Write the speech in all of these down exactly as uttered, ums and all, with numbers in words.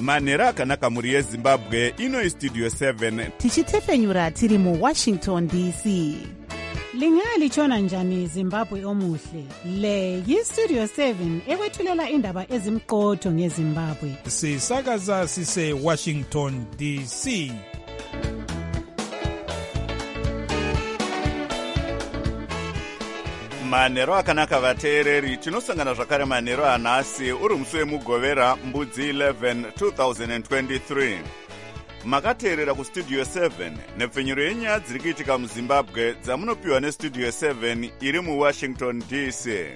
manhero akanaka mhuri yezimbabwe. Ino Studio seven tichitefenyura tiri muWashington D C. Lingalitshona njani Zimbabwe omuhle? Le yiStudio seven ekwethulela indaba ezimqotho ngeZimbabwe. Sisakaza sise Washington D C. manhero akanaka vateereri. Tinosangana zvakare manhero anhasi uri musi wemugovera mbudzi eleven two thousand twenty-three. Makateerera kuStudio seven nepfenyuro yenyaya dziri kuitika muZimbabwe dzamunopiwa neStudio seven iri muWashington D C.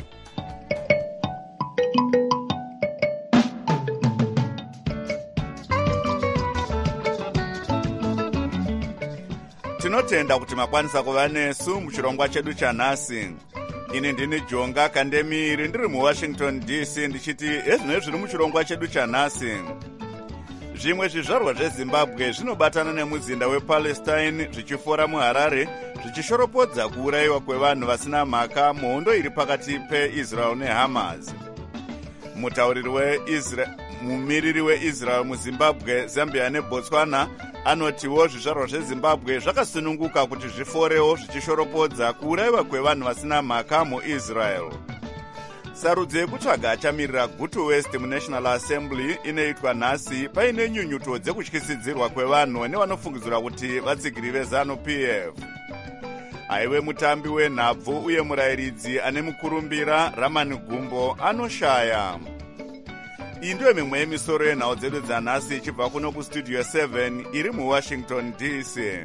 Tinotenda kuti makwanisa kuva nesu muchirongwa chedu chanhasi. Ini ndini Jonga Kandemiri ndiri muWashington D C ndichiti ezvino zviri muchirongwa chedu chanhasi. Zvimwe zvizvarwa zveZimbabwe zvinobatana nemuzinda wePalestine zvichifora muHarare zvichishoropodza kuurayiwa kwevanhu vasina mhaka muhondo iri pakati peIsrael neHamas. Mutauriri weIsrael mumiriri weIsrael muZimbabwe, Zambia neBotswana anotiwo zvizvarwa zveZimbabwe zvakasununguka kuti zviforewo zvichishoropodza kuurayiwa kwevanhu vasina mhaka muIsrael. Sarudzo yekutsvaga achamirira Gutu West muNational Assembly inoitwa nhasi paine nyunyuto dzekutyisidzirwa kwevanhu nevanofungidzira kuti vatsigiri veZanu P F. Aiwe mutambi wenhabvu uye murayiridzi ane mukurumbira Ramani Gumbo anoshaya. Iyi ndiyo mimwe yemisoro yenhau dzedu dzanhasi ichibva kuno kuStudio seven iri muWashington D C.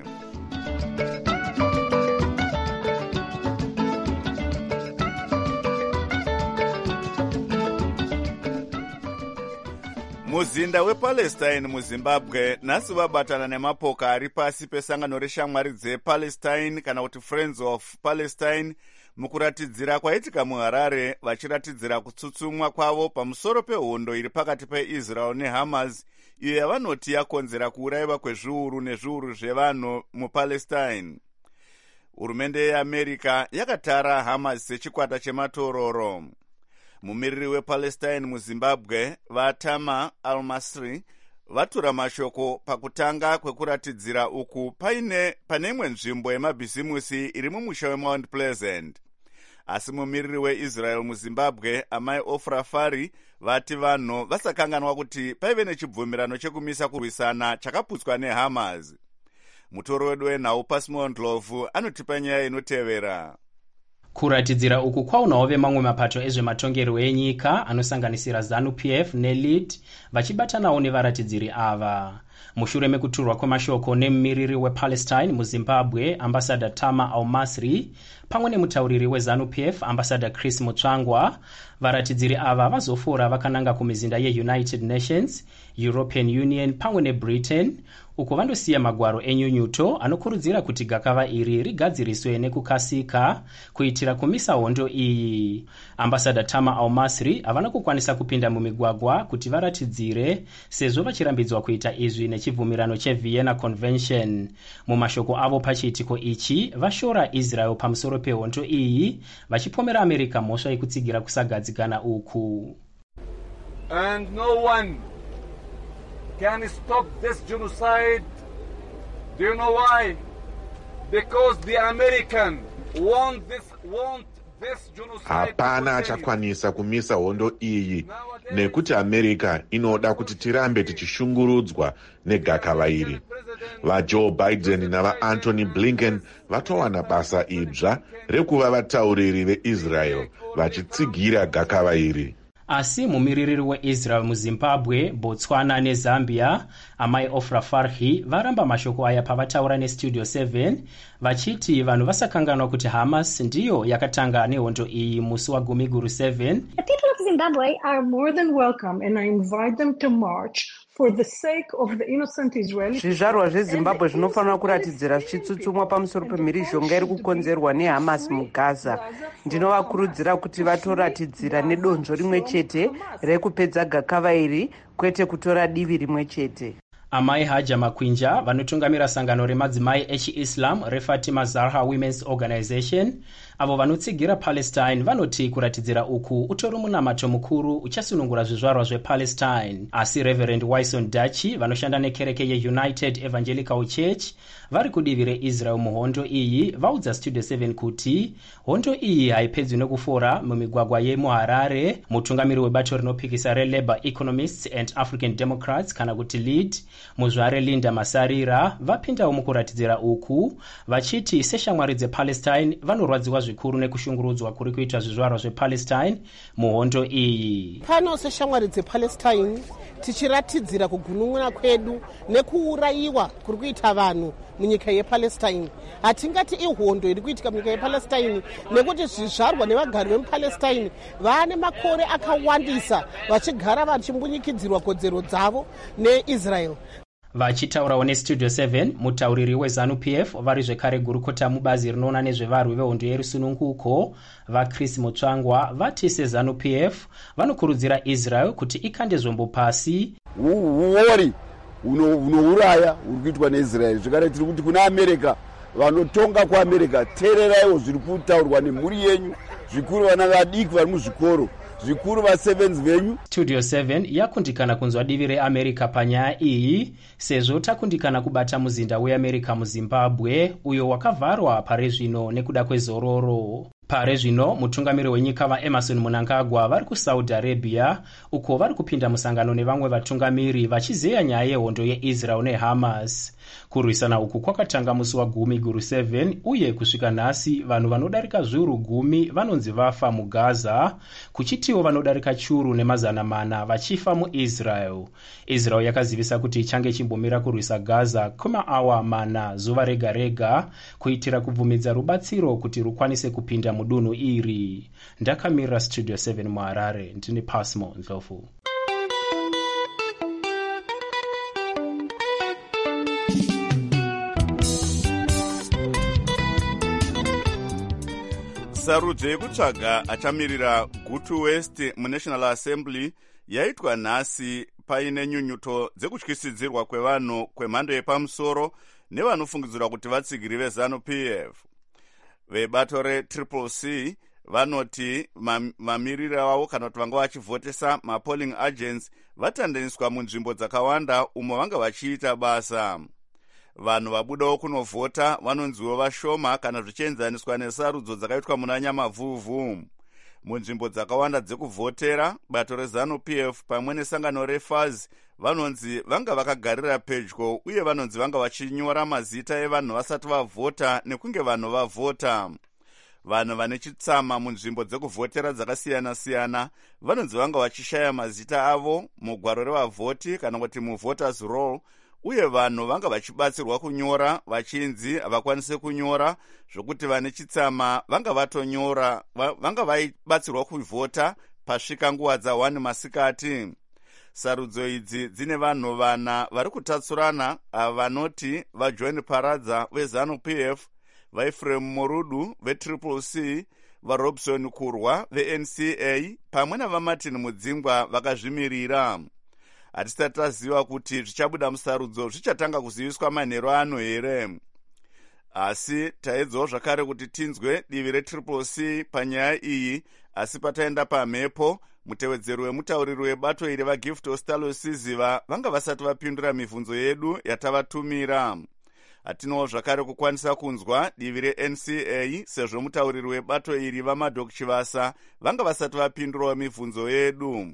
Muzinda wePalestine muZimbabwe nhasi vabatana nemapoka ari pasi pesangano reshamwari dzePalestine kana kuti Friends of Palestine mukuratidzira kwaitika muHarare vachiratidzira kutsutsumwa kwavo pamusoro pehondo iri pakati peIsrael neHamas iyo yavanoti yakonzera kuurayiwa kwezviuru nezviuru zvevanhu muPalestine. Hurumende yeAmerica yakatara Hamas sechikwata chematororo. Mumiriri wePalestine muZimbabwe vaTama Al-Masri vatura mashoko pakutanga kwekuratidzira uku paine pane imwe nzvimbo yemabhizimusi iri mumusha weMount Pleasant. Asi mumiriri weIsrael muZimbabwe amai Ofra Fari vati vanhu vasakanganwa kuti paive nechibvumirano chekumisa kurwisana chakaputswa neHamas. Mutoro wedu wenhau Pasimo Ndlovu anotipa nyaya inotevera. Kuratidzira uku kwaunawo vemamwe mapato ezvematongerwo enyika anosanganisira Zanu P F neLead vachibatanawo nevaratidziri ava. Mushure mekuturwa kwemashoko nemumiriri wePalestine muZimbabwe ambassador Tama Al-Masri pamwe nemutauriri weZanu P F ambassador Chris Mutsvangwa, varatidziri ava vazofora vakananga kumizinda yeUnited Nations, European Union pamwe neBritain uko vandosiya magwaro enyunyuto anokurudzira kuti gakava iri rigadziriswe nekukasika kuitira kumisa hondo iyi. Ambassador Tama Al-Masri havana kukwanisa kupinda mumigwagwa kuti varatidzire sezvo vachirambidzwa kuita izvi nechibvumirano cheVienna Convention. Mumashoko avo pachiitiko ichi vashora Israel pamusoro pehondo iyi vachipomera America mhosva yekutsigira kusagadzikana uku. And no one can stop this genocide. Do you know why? Because the American want this want this genocide. Hapana achakwanisa kumisa hondo iyi nekuti America inoda kuti tirambe tichishungurudzwa negakava iri. VaJoe Biden navaAntony Blinken vatowana basa idzva rekuva vatauriri veIsrael vachitsigira gakava iri. Asi mumiriri weIsrael muZimbabwe, Botswana neZambia, amai Ofra Farhi varamba mashoko aya pavataura neStudio seven vachiti vanhu vasakanganwa kuti Hamas ndiyo yakatanga nehondo iyi musi wagumiguru seven. The people of Zimbabwe are more than welcome and I invite them to march for the sake of the innocent Israelis. Zvizvarwa zveZimbabwe zvinofanira kuratidzira zvichitsutsumwa pamusoro pemhirizhonga iri kukonzerwa neHamas muGaza. Ndinovakurudzira kuti vatoratidzira nedonzvo rimwe chete rekupedza gakava iri, kwete kutora divi rimwe chete. Amai Haja Makwinja vanotungamira sangano remadzimai echiIslam reFatima Zahra Women's Organization avo vanotsigira Palestine vanoti kuratidzira uku utori munamato mukuru uchasunungura zvizvarwa zvepalestine. Asi Reverend Wyson Dachi vanoshanda nekereke yeUnited Evangelical Church vari kudivi reIsrael muhondo iyi vaudza Studio seven kuti hondo iyi haipedzwi nekufora mumigwagwa yemuHarare. Mutungamiri webato rinopikisa reLabour Economists and African Democrats kana kuti lead muzvare Linda Masarira vapindawo mukuratidzira uku vachiti seshamwari dzePalestine vanorwadziwa zvikuru nekushungurudzwa kuri kuitwa zvizvarwa zvepalestine muhondo iyi. Pano seshamwari dzePalestine tichiratidzira kugunun'una kwedu nekuurayiwa kuri kuita vanhu munyika yePalestine. Hatingati ihondo iri kuitika munyika yePalestine nekuti zvizvarwa nevagari vemuPalestine vane makore akawandisa vachigara vachimbunyikidzirwa kodzero dzavo neIsrael. Vachitaurawo neStudio seven, mutauriri weZANU P F vari zvekare gurukota mubazi rinoona nezvevarwi vehondo yerusununguko vaChris Mutsvangwa vati seZANU P F vanokurudzira Israel kuti ikande zvombo pasi. Uori unouraya uri kuitwa neIsrael zvekare tiri kuti kuna America vanotonga kuAmerica teereraiwo zviri kutaurwa nemhuri yenyu, zvikuru vana vadiki vari muzvikoro, zvikuru vasevenzi venyu. Studio seven yakundikana kunzwa divi reAmerica panyaya iyi sezvo takundikana kubata muzinda weAmerica muZimbabwe uyo wakavharwa pare zvino nekuda kwezororo. Pare zvino mutungamiri wenyika vaEmerson Mnangagwa vari kuSaudi Arabia uko vari kupinda musangano nevamwe vatungamiri vachizeya nyaya yehondo yeIsrael neHamas. Kurwisana uku kwakatanga musi wagumi guru seven uye kusvika nhasi vanhu vanodarika zviuru gumi vanonzi vafa muGaza, kuchitiwo vanodarika churu nemazana mana vachifa muIsrael. Israel yakazivisa kuti ichange chimbomira kurwisa Gaza kwemaawa mana zuva rega rega kuitira kubvumidza rubatsiro kuti rukwanise kupinda mudunhu iri. Ndakamirira Studio seven muHarare, ndini Pasmo Ndlovu. Sarudzo yekutsvaga achamirira Gutu West muNational Assembly yaitwa nhasi paine nyunyuto dzekutyisidzirwa kwevanhu kwemhando yepamusoro nevanofungidzirwa kuti vatsigiri veZANU P F. Vebato reTriple C vanoti mamiriro avo kana kuti vanga vachivhotesa mapolling agents vatandaniswa munzvimbo dzakawanda umo vanga vachiita basa. Vanhu vabudawo kunovhota vanonziwo vashoma kana zvichienzaniswa nesarudzo dzakaitwa muna Nyamavhuvhu. Munzvimbo dzakawanda dzekuvhotera, bato reZANU P F pamwe nesangano reFAZ vanonzi vanga vakagarira pedyo uye vanonzi vanga vachinyora mazita evanhu vasati vavhota nekunge vanhu vavhota. Vanhu vane chitsama munzvimbo dzekuvhotera dzakasiyana-siyana vanonzi vanga vachishaya mazita avo mugwaro revavhoti kana kuti muvoters roll, uye vanhu vanga vachibatsirwa kunyora vachinzi havakwanise kunyora zvokuti vane chitsama vanga vatonyora vanga vaibatsirwa kuvhota pasvika nguva dza one masikati. Sarudzo idzi dzine vanhu vana vari kutatsurana vanoti vaJohn Paradza veZANU P F, vaEfrem Murudu veTriple C, vaRobson Kurwa veN C A pamwe navaMartin Mudzingwa vakazvimirira. Hatisati taziva kuti zvichabuda musarudzo zvichatanga kuziviswa manheru ano here. Asi taedzawo zvakare kuti tinzwe divi reTriple C panyaya iyi, asi pataenda pamhepo mutevedzeri wemutauriri webato iri vaGift Ostalo Siziva vanga vasati vapindura mibvunzo yedu yatavatumira. Hatinowo zvakare kukwanisa kunzwa divi reN C A sezvo mutauriri webato iri vaMadok Chivasa vanga vasati vapindurawo mibvunzo yedu.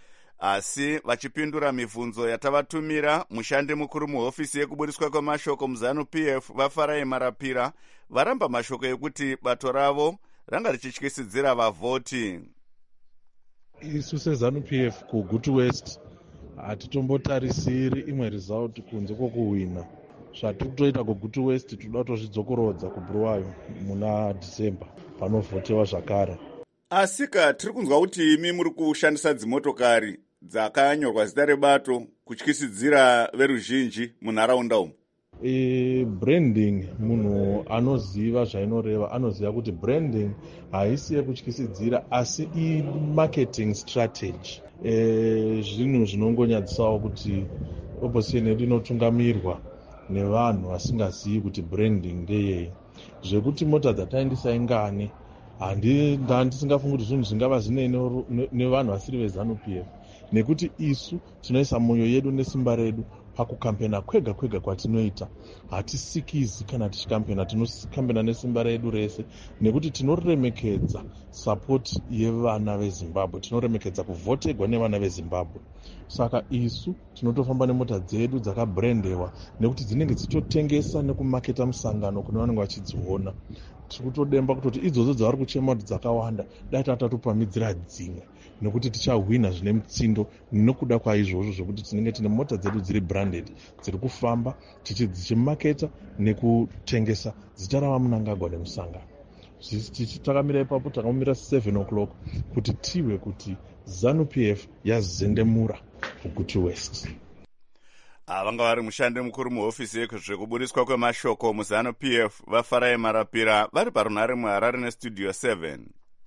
Asi vachipindura mibvunzo yatavatumira, mushandi mukuru muhofisi yekuburiswa kwemashoko muZANU P F vaFarai Marapira varamba mashoko ekuti bato ravo ranga richityisidzira vavhoti. Isu seZANU P F kuGutu West hatitombotarisiri imwe result kunze kwokuwina. Zvatiri kutoita kuGutu West toda kutozvidzokorodza kuBulawayo muna December panovhotewa zvakare. Asika tiri kunzwa kuti imi muri kushandisa dzimotokari dzakanyorwa zita rebato kutyisidzira veruzhinji munharaunda umu. E, branding, munhu anoziva zvainoreva anoziva kuti branding haisi yekutyisidzira asi i-marketing strategy. E, zvinhu zvinongonyadziswawo kuti opposition yedu inotungamirwa nevanhu vasingazivi kuti branding ndeyei. Zvekuti mota dzataendesa ingane handisingafungi kuti zvinhu zvingava zvinei nevanhu vasiri veZANU P F, nekuti isu tinoisa mwoyo yedu nesimba redu pakukampena kwega kwega kwatinoita. Hatisikizi kana tichikampena, tinokampena nesimba redu rese, nekuti tinoremekedza support yevana veZimbabwe, tinoremekedza kuvhotegwa nevana veZimbabwe. Saka isu tinotofamba nemota dzedu dzakabrendewa, nekuti dzinenge dzichitotengesa nekumaketa musangano kune vanenge vachidziona. Tirikutodemba kutoti idzodzo dzavari kuchema kuti dzakawanda, dai tatopamidzira dzimwe, nekuti tichahwina zvine mutsindo nokuda kwaizvozvo zvokuti tinenge tine mota dzedu dziri branded dziri kufamba dzichimaketa nekutengesa zita ravamunangagwa nemusangano. Takamira ipapo, takamira seven o'clock kuti tiwe kuti ZANU P F yazendemura kuGutu West. Vanga vari mushandi mukuru muhofisi yezvekuburiswa kwemashoko muZANU P F vaFarai Marapira vari parunhare muHarare nestudio seven.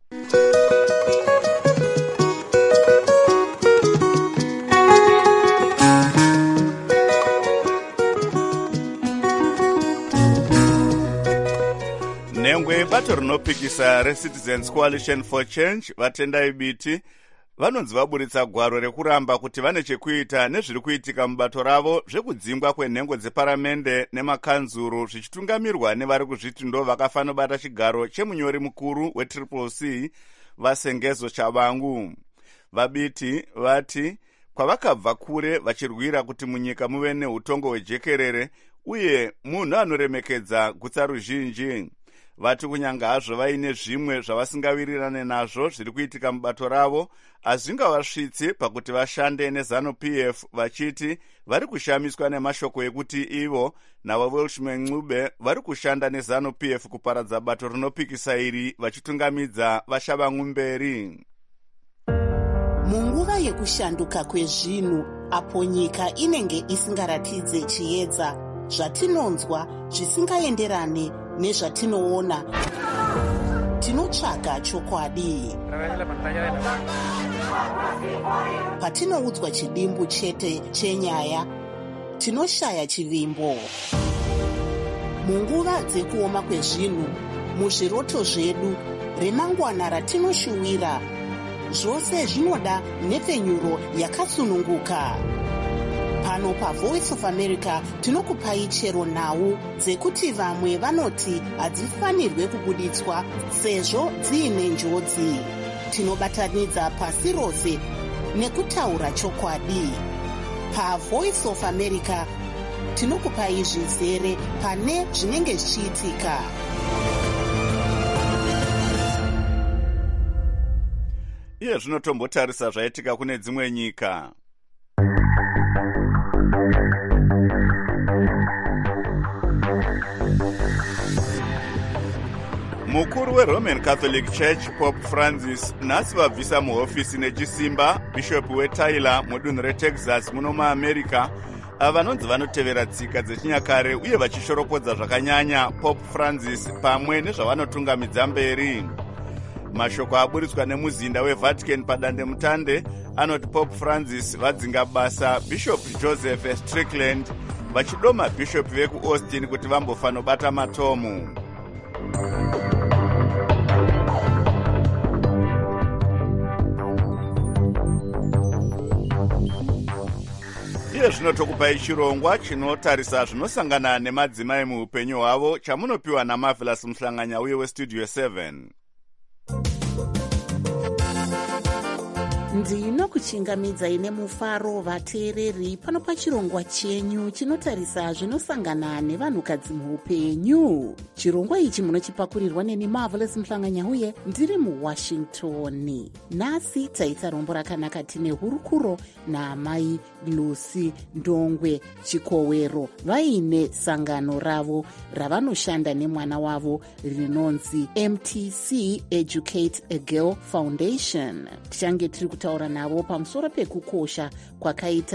Nengwe bato rinopikisa reCitizens Coalition for Change vatendai biti vanonzi vaburitsa gwaro rekuramba kuti vane chekuita nezviri kuitika mubato ravo zvekudzingwa kwenhengo dzeparamende nemakanzuru zvichitungamirwa nevari kuzviti ndo vakafanobata chigaro chemunyori mukuru wetriple C vaSengezo Chabangu. Vabiti vati kwavakabva kure vachirwira kuti munyika muve neutongo hwejekerere uye munhu anoremekedza gutsa ruzhinji. Vati kunyanga hazvo vaine zvimwe zvavasingawirirane nazvo zviri kuitika mubato ravo, hazvingavasvitsi pakuti vashande neZANU P F, vachiti vari kushamiswa nemashoko ekuti ivo navaWelshman Ncube vari kushanda neZANU P F kuparadza bato rinopikisa iri, vachitungamidza vaShabangu mberi. Munguva yekushanduka kwezvinhu apo nyika inenge isingaratidze chiedza, zvatinonzwa zvisingaenderane nezvatinoona, tinotsvaga chokwadi. Patinoudzwa chidimbu chete chenyaya, tinoshaya chivimbo. Munguva dzekuoma kwezvinhu, muzviroto zvedu, remangwana ratinoshuwira, zvose zvinoda nhepfenyuro yakasununguka. Pano paVoice of America tinokupai chero nhau dzekuti vamwe vanoti hadzifanirwe kubuditswa sezvo dziine njodzi. Tinobatanidza pasi rose nekutaura chokwadi. PaVoice of America tinokupai zvizere pane zvinenge zvichiitika. Iye zvinotombotarisa zvaitika kune dzimwe nyika. Mukuru weRoman Catholic Church Pope Francis nhasi vabvisa muhofisi nechisimba Bishop weTaylor mudunhu reTexas muno muAmerica vanonzi vanotevera tsika dzechinyakare uye vachishoropodza zvakanyanya Pope Francis pamwe nezvavanotungamidza mberi. Mashoko aburitswa nemuzinda weVatican padandemutande anoti Pope Francis vadzinga basa Bishop Joseph Strickland vachidoma Bishop vekuAustin kuti vambofanobata matomu. Iye zvinotokupai chirongwa chinotarisa zvinosangana nemadzimai muupenyu hwavo chamunopiwa naMarvelous Muhlanganya uye westudio seven. Ndinokuchingamidzai nemufaro vateereri pano pachirongwa chenyu chinotarisa zvinosangana nevanhukadzi muupenyu. Chirongwa ichi munochipakurirwa neni Marvelous Muhlanganya uye ndiri muWashington. Nhasi taita rombo rakanaka tine hurukuro naamai Lucy Ndongwe Chikowero vaine sangano ravo ravanoshanda nemwana wavo rinonzi M T C Educate a Girl Foundation. Tichange tiri kutaura navo pamusoro pekukosha kwakaita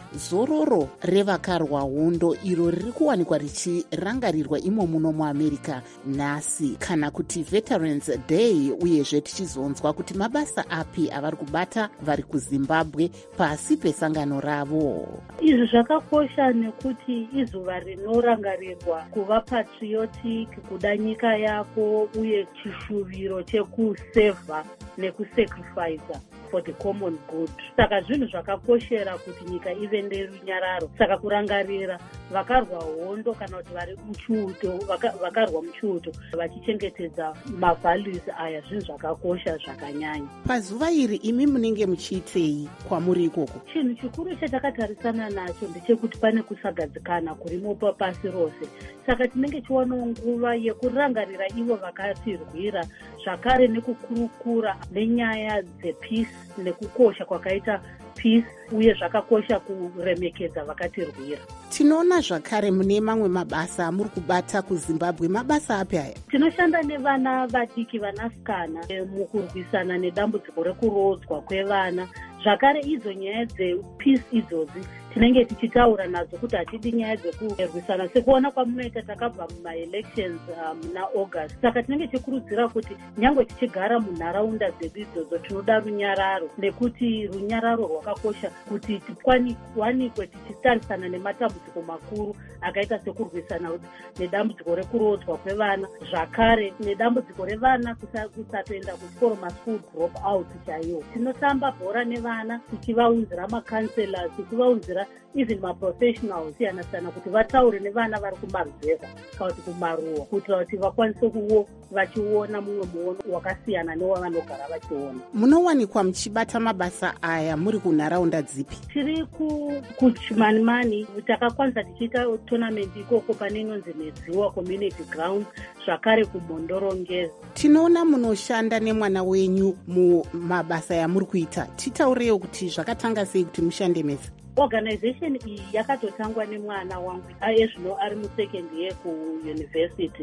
zororo revakarwa hondo iro riri kuwanikwa richirangarirwa imo muno muamerica nhasi, kana kuti Veterans Day, uyezve tichizonzwa kuti mabasa api avari kubata vari kuzimbabwe pasi pesangano ravo. Izvi zvakakosha nekuti izuva rinorangarirwa kuva patriotic, kuda nyika yako, uye chishuviro chekusevha nekusacrifice for the common good. Saka zvinhu zvakakoshera kuti nyika ive nerunyararo. Saka kurangarira vakarwa hondo kana kuti vari muchiuto, vaka, vakarwa muchiuto vachichengetedza mavalues aya, zvinhu zvakakosha zvakanyanya. Pazuva iri imi munenge muchiitei kwamuri ikoko? Chinhu chikuru chatakatarisana nacho ndechekuti pane kusagadzikana kurimo papasi rose. Saka tinenge chiwanawo nguva yekurangarira ivo vakatirwira, zvakare nekukurukura nenyaya dzepeace nekukosha kwakaita peace, uye zvakakosha kuremekedza vakatirwira. Tinoona zvakare mune mamwe mabasa amuri kubata kuZimbabwe. Mabasa api aya? Tinoshanda nevana vadiki, vanasikana, mukurwisana nedambudziko rekurodzwa kwevana. Zvakare idzo nyaya dzepeace idzozi tinenge tichitaura nadzo kuti hatidi nyaya dzekurwisana. Sekuona kwamunoita takabva mumaelections muna um, August. Saka tinenge tichikurudzira kuti nyange tichigara munharaunda dzedu idzodzo tinoda runyararo, nekuti runyararo rwakakosha kuti tikwanikwe tichitarisana nematambudziko makuru akaita sekurwisana nedambudziko rekurodzwa kwevana, zvakare nedambudziko revana kusatoenda kuchikoro, maschool drop out chaiwo. Tinotamba bhora nevana tichivaunzira macounselors, tichivaunzira even maprofessionals siyana siyana kuti vataure nevana vari kumaruzeva kana kuti kumaruwa, kuitira kuti vakwanise kuvo vachiona mumwe muono wakasiyana newavanogara vachiona. Munowanikwa muchibata mabasa aya muri kunharaunda dzipi? Tiri kuchimanimani, takakwanisa tichiita tournament ikoko pane inonzi Nedziwa Community Ground, zvakare kumondorongezi. Tinoona munoshanda nemwana wenyu mumabasa yamuri kuita. Titaurewo kuti zvakatanga sei kuti mushande mese? Organization iyi yakatotangwa nemwana wangu ezvino ari musecond year kuuniversity.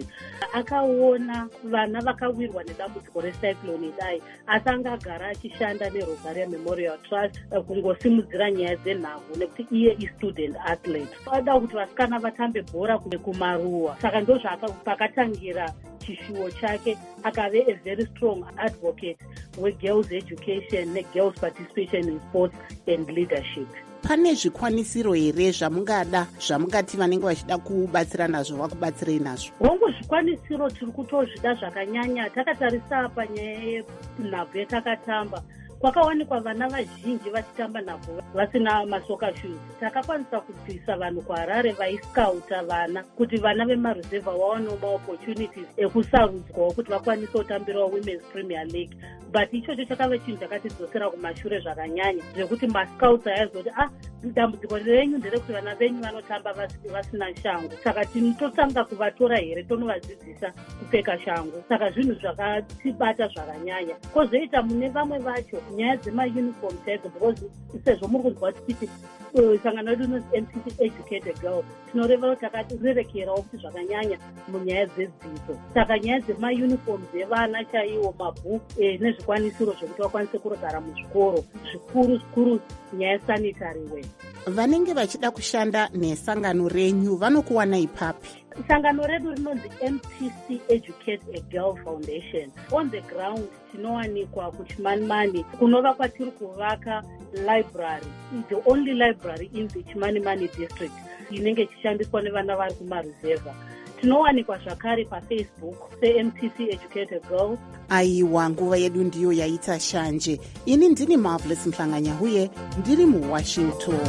Akaona vana vakawirwa nedambudziko recyclone idai, asi angagara achishanda neRosaria Memorial Trust kungosimudzira nyaya dzenhavo nekuti iye istudent athlete. Ada kuti vasikana vatambe bhora kumaruwa. Saka ndo zvapakatangira chishuwo chake, akave a very strong advocate wegirls education negirls participation in sports and leadership. Pane zvikwanisiro here zvamungada zvamungati vanenge vachida kubatsira nazvo vakubatsirei nazvo? Hongu zvikwanisiro tiri kutozvida zvakanyanya. Takatarisa panyaya yenhabvu yatakatamba, kwakawanikwa vana vazhinji vachitamba nhabvu vasina masoka shoes. Takakwanisa kubvisa vanhu kuHarare vaiskauta vana kuti vana vemaruzevha vawanewo maopportunities ekusarudzwawo kuti vakwanise kutambirawo Women's Premier League. But ichocho chakava chinhu chakatidzosera kumashure zvakanyanya, zvekuti mascouts ayazoti ah, dambudziko renyu nderekuti vana venyu vanotamba vasina shangu. Saka tinototanga kuvatora here tonovadzidzisa kupfeka shangu. Saka zvinhu zvakatibata zvakanyanya. Kozoita mune vamwe vacho nyaya dzemauniform chaidzo, because sezvo muri kunzwa tichiti sangano redu inonzi M T C Educate a Girl, tinoreva kuti takatirerekerawo kuti zvakanyanya munyaya dzedzidzo. Saka nyaya dzemauniform dzevana chaiwo, mabhuku nezvikwanisiro zvokuti vakwanise kugara muzvikoro, zvikuru zvikuru nyaya sanitary wear. Vanenge vachida kushanda nesangano renyu vanokuwana ipapi? Sangano redu rinonzi M T C Educate a Girl Foundation. On the ground tinowanikwa kuChimanimani, kunova kwatiri kuvaka library, the only library in the Chimanimani district inenge ichishandiswa nevana vari kumaruzevha. Tinowanikwa zvakare paFacebook se-M T C Educate a Girl. Aiwa, nguva yedu ndiyo yaita shanje. Ini ndini Marvelous Mhlanganyahuye, ndiri muWashington.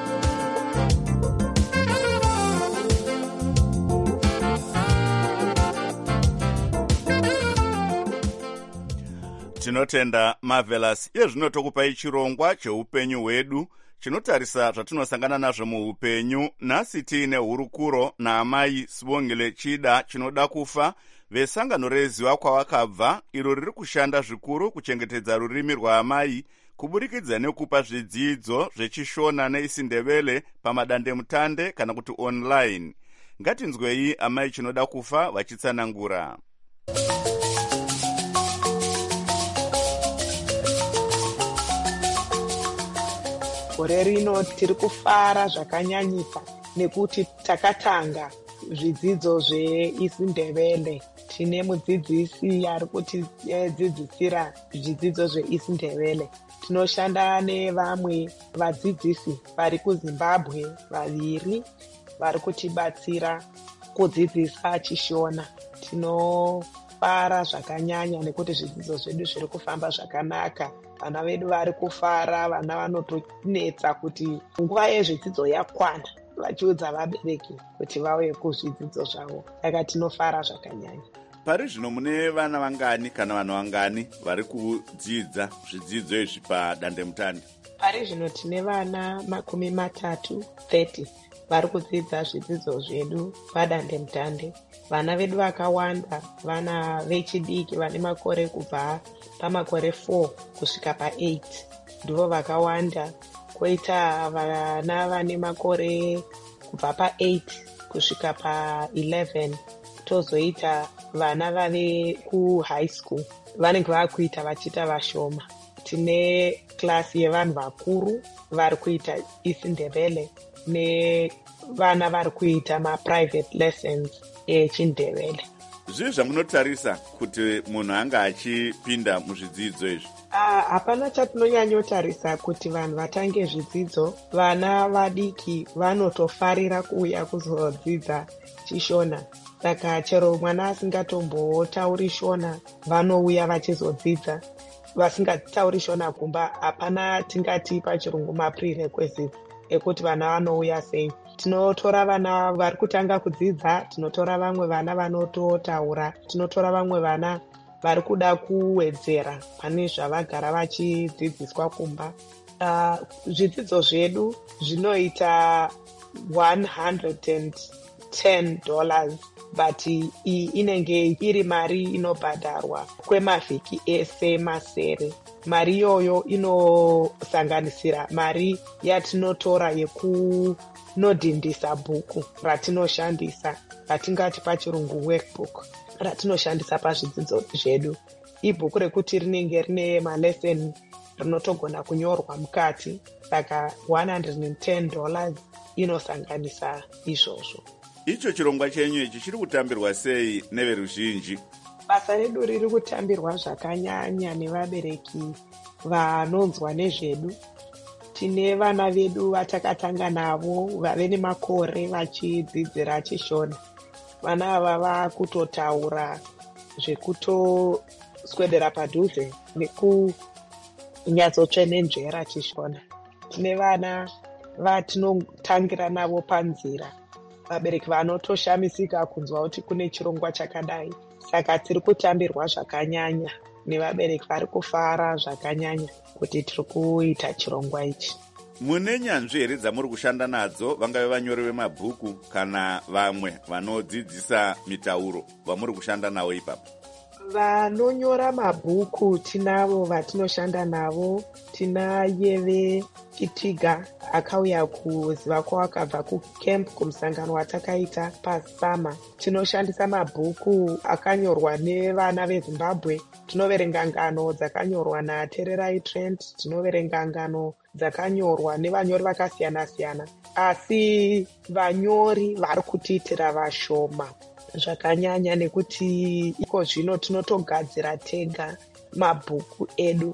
Tinotenda Marvelous. Iye zvino tokupai chirongwa cheupenyu hwedu chinotarisa zvatinosangana nazvo muupenyu. Nhasi tiine hurukuro naamai Sibongile Chida chinoda kufa vesangano reZiwa kwavakabva, iro riri kushanda zvikuru kuchengetedza rurimi rwaamai kuburikidza nekupa zvidzidzo zvechishona neIsindebele pamadandemutande kana kuti online. Ngatinzwei amai chinoda kufa vachitsanangura. gore rino tiri kufara zvakanyanyisa nekuti takatanga zvidzidzo zveisindebele. Tine mudzidzisi ari kutidzidzisira zvidzidzo zveisindebele. Tinoshanda nevamwe vadzidzisi vari kuZimbabwe vaviri vari kutibatsira kudzidzisa Chishona. Tinofara zvakanyanya nekuti zvidzidzo zvedu zviri kufamba zvakanaka. Vana vedu vari kufara, vana vanotonetsa kuti nguva yezvidzidzo yakwana, vachiudza vabereki kuti vauye kuzvidzidzo zvavo. Saka tinofara zvakanyanya. Pari zvino mune vana vangani kana vanhu vangani vari kudzidza zvidzidzo izvi padandemutande? Pari zvino tine vana makumi matatu thirty vari kudzidza zvidzidzo zvedu padandemutande. Vana vedu vakawanda vana vechidiki vane makore kubva pamakore four kusvika pa-eight ndivo vakawanda. Koita vana vane makore kubva pa-eight kusvika pa-eleven. Tozoita vana vave kuhigh school vanenge vakuita vachiita vashoma. Tine klasi yevanhu vakuru vari kuita isindebele nevana vari kuita maprivate lessons echindebele. Zvii zvamunotarisa kuti munhu anga achipinda muzvidzidzo izvi? Hapana chatinonyanyotarisa kuti vanhu vatange zvidzidzo. Vana vadiki vanotofarira kuuya kuzodzidza Chishona. Saka chero mwana asingatombotauri Shona vanouya vachizodzidza. Vasingatauri Shona kumba hapana tingati pachirungu ma-prerequisites ekuti vana vanouya sei. Tinotora vana vari kutanga kudzidza, tinotora vamwe vana vanototaura, tinotora vamwe vana vari kuda kuwedzera pane zvavagara vachidzidziswa kumba. Uh, zvidzidzo zvedu zvinoita one hundred ten dollars but iyi inenge iri mari inobhadharwa kwemavhiki ese masere. Mari iyoyo inosanganisira mari yatinotora yekunodhindisa bhuku ratinoshandisa, ratingati pachirungu workbook, ratinoshandisa pazvidzidzo zvedu. Ibhuku rekuti rinenge rine malesson rinotogona kunyorwa mukati. Saka one hundred ten dollars inosanganisa izvozvo. Icho chirongwa chenyu ichi chiri kutambirwa sei neveruzhinji? Basa redu riri kutambirwa zvakanyanya nevabereki vanonzwa nezvedu. Tine vana vedu vatakatanga navo vave nemakore vachidzidzira Chishona. Vana ava vakutotaura zvekutoswedera padhuze nekunyatsotsvenenjera Chishona. Tine vana vatinotangira navo panzira, vabereki vanotoshamisika kunzwa kuti kune chirongwa chakadai. Saka tiri kutambirwa zvakanyanya nevabereki vari kufara zvakanyanya kuti tiri kuita chirongwa ichi. Mune nyanzvi here dzamuri kushanda nadzo, vangave vanyori vemabhuku kana vamwe vanodzidzisa mitauro vamuri kushanda navo ipapo? Vanonyora mabhuku tinavo vatinoshanda navo. Tinayeve Kitiga akauya kuziva kwawakabva kucamp kumusangano watakaita pasama. Tinoshandisa mabhuku akanyorwa nevana veZimbabwe. Tinoverenga ngano dzakanyorwa naTererai Trent, tinoverenga ngano dzakanyorwa nevanyori vakasiyana siyana, asi vanyori vari kutiitira vashoma zvakanyanya nekuti iko zvino tinotogadzira tega mabhuku edu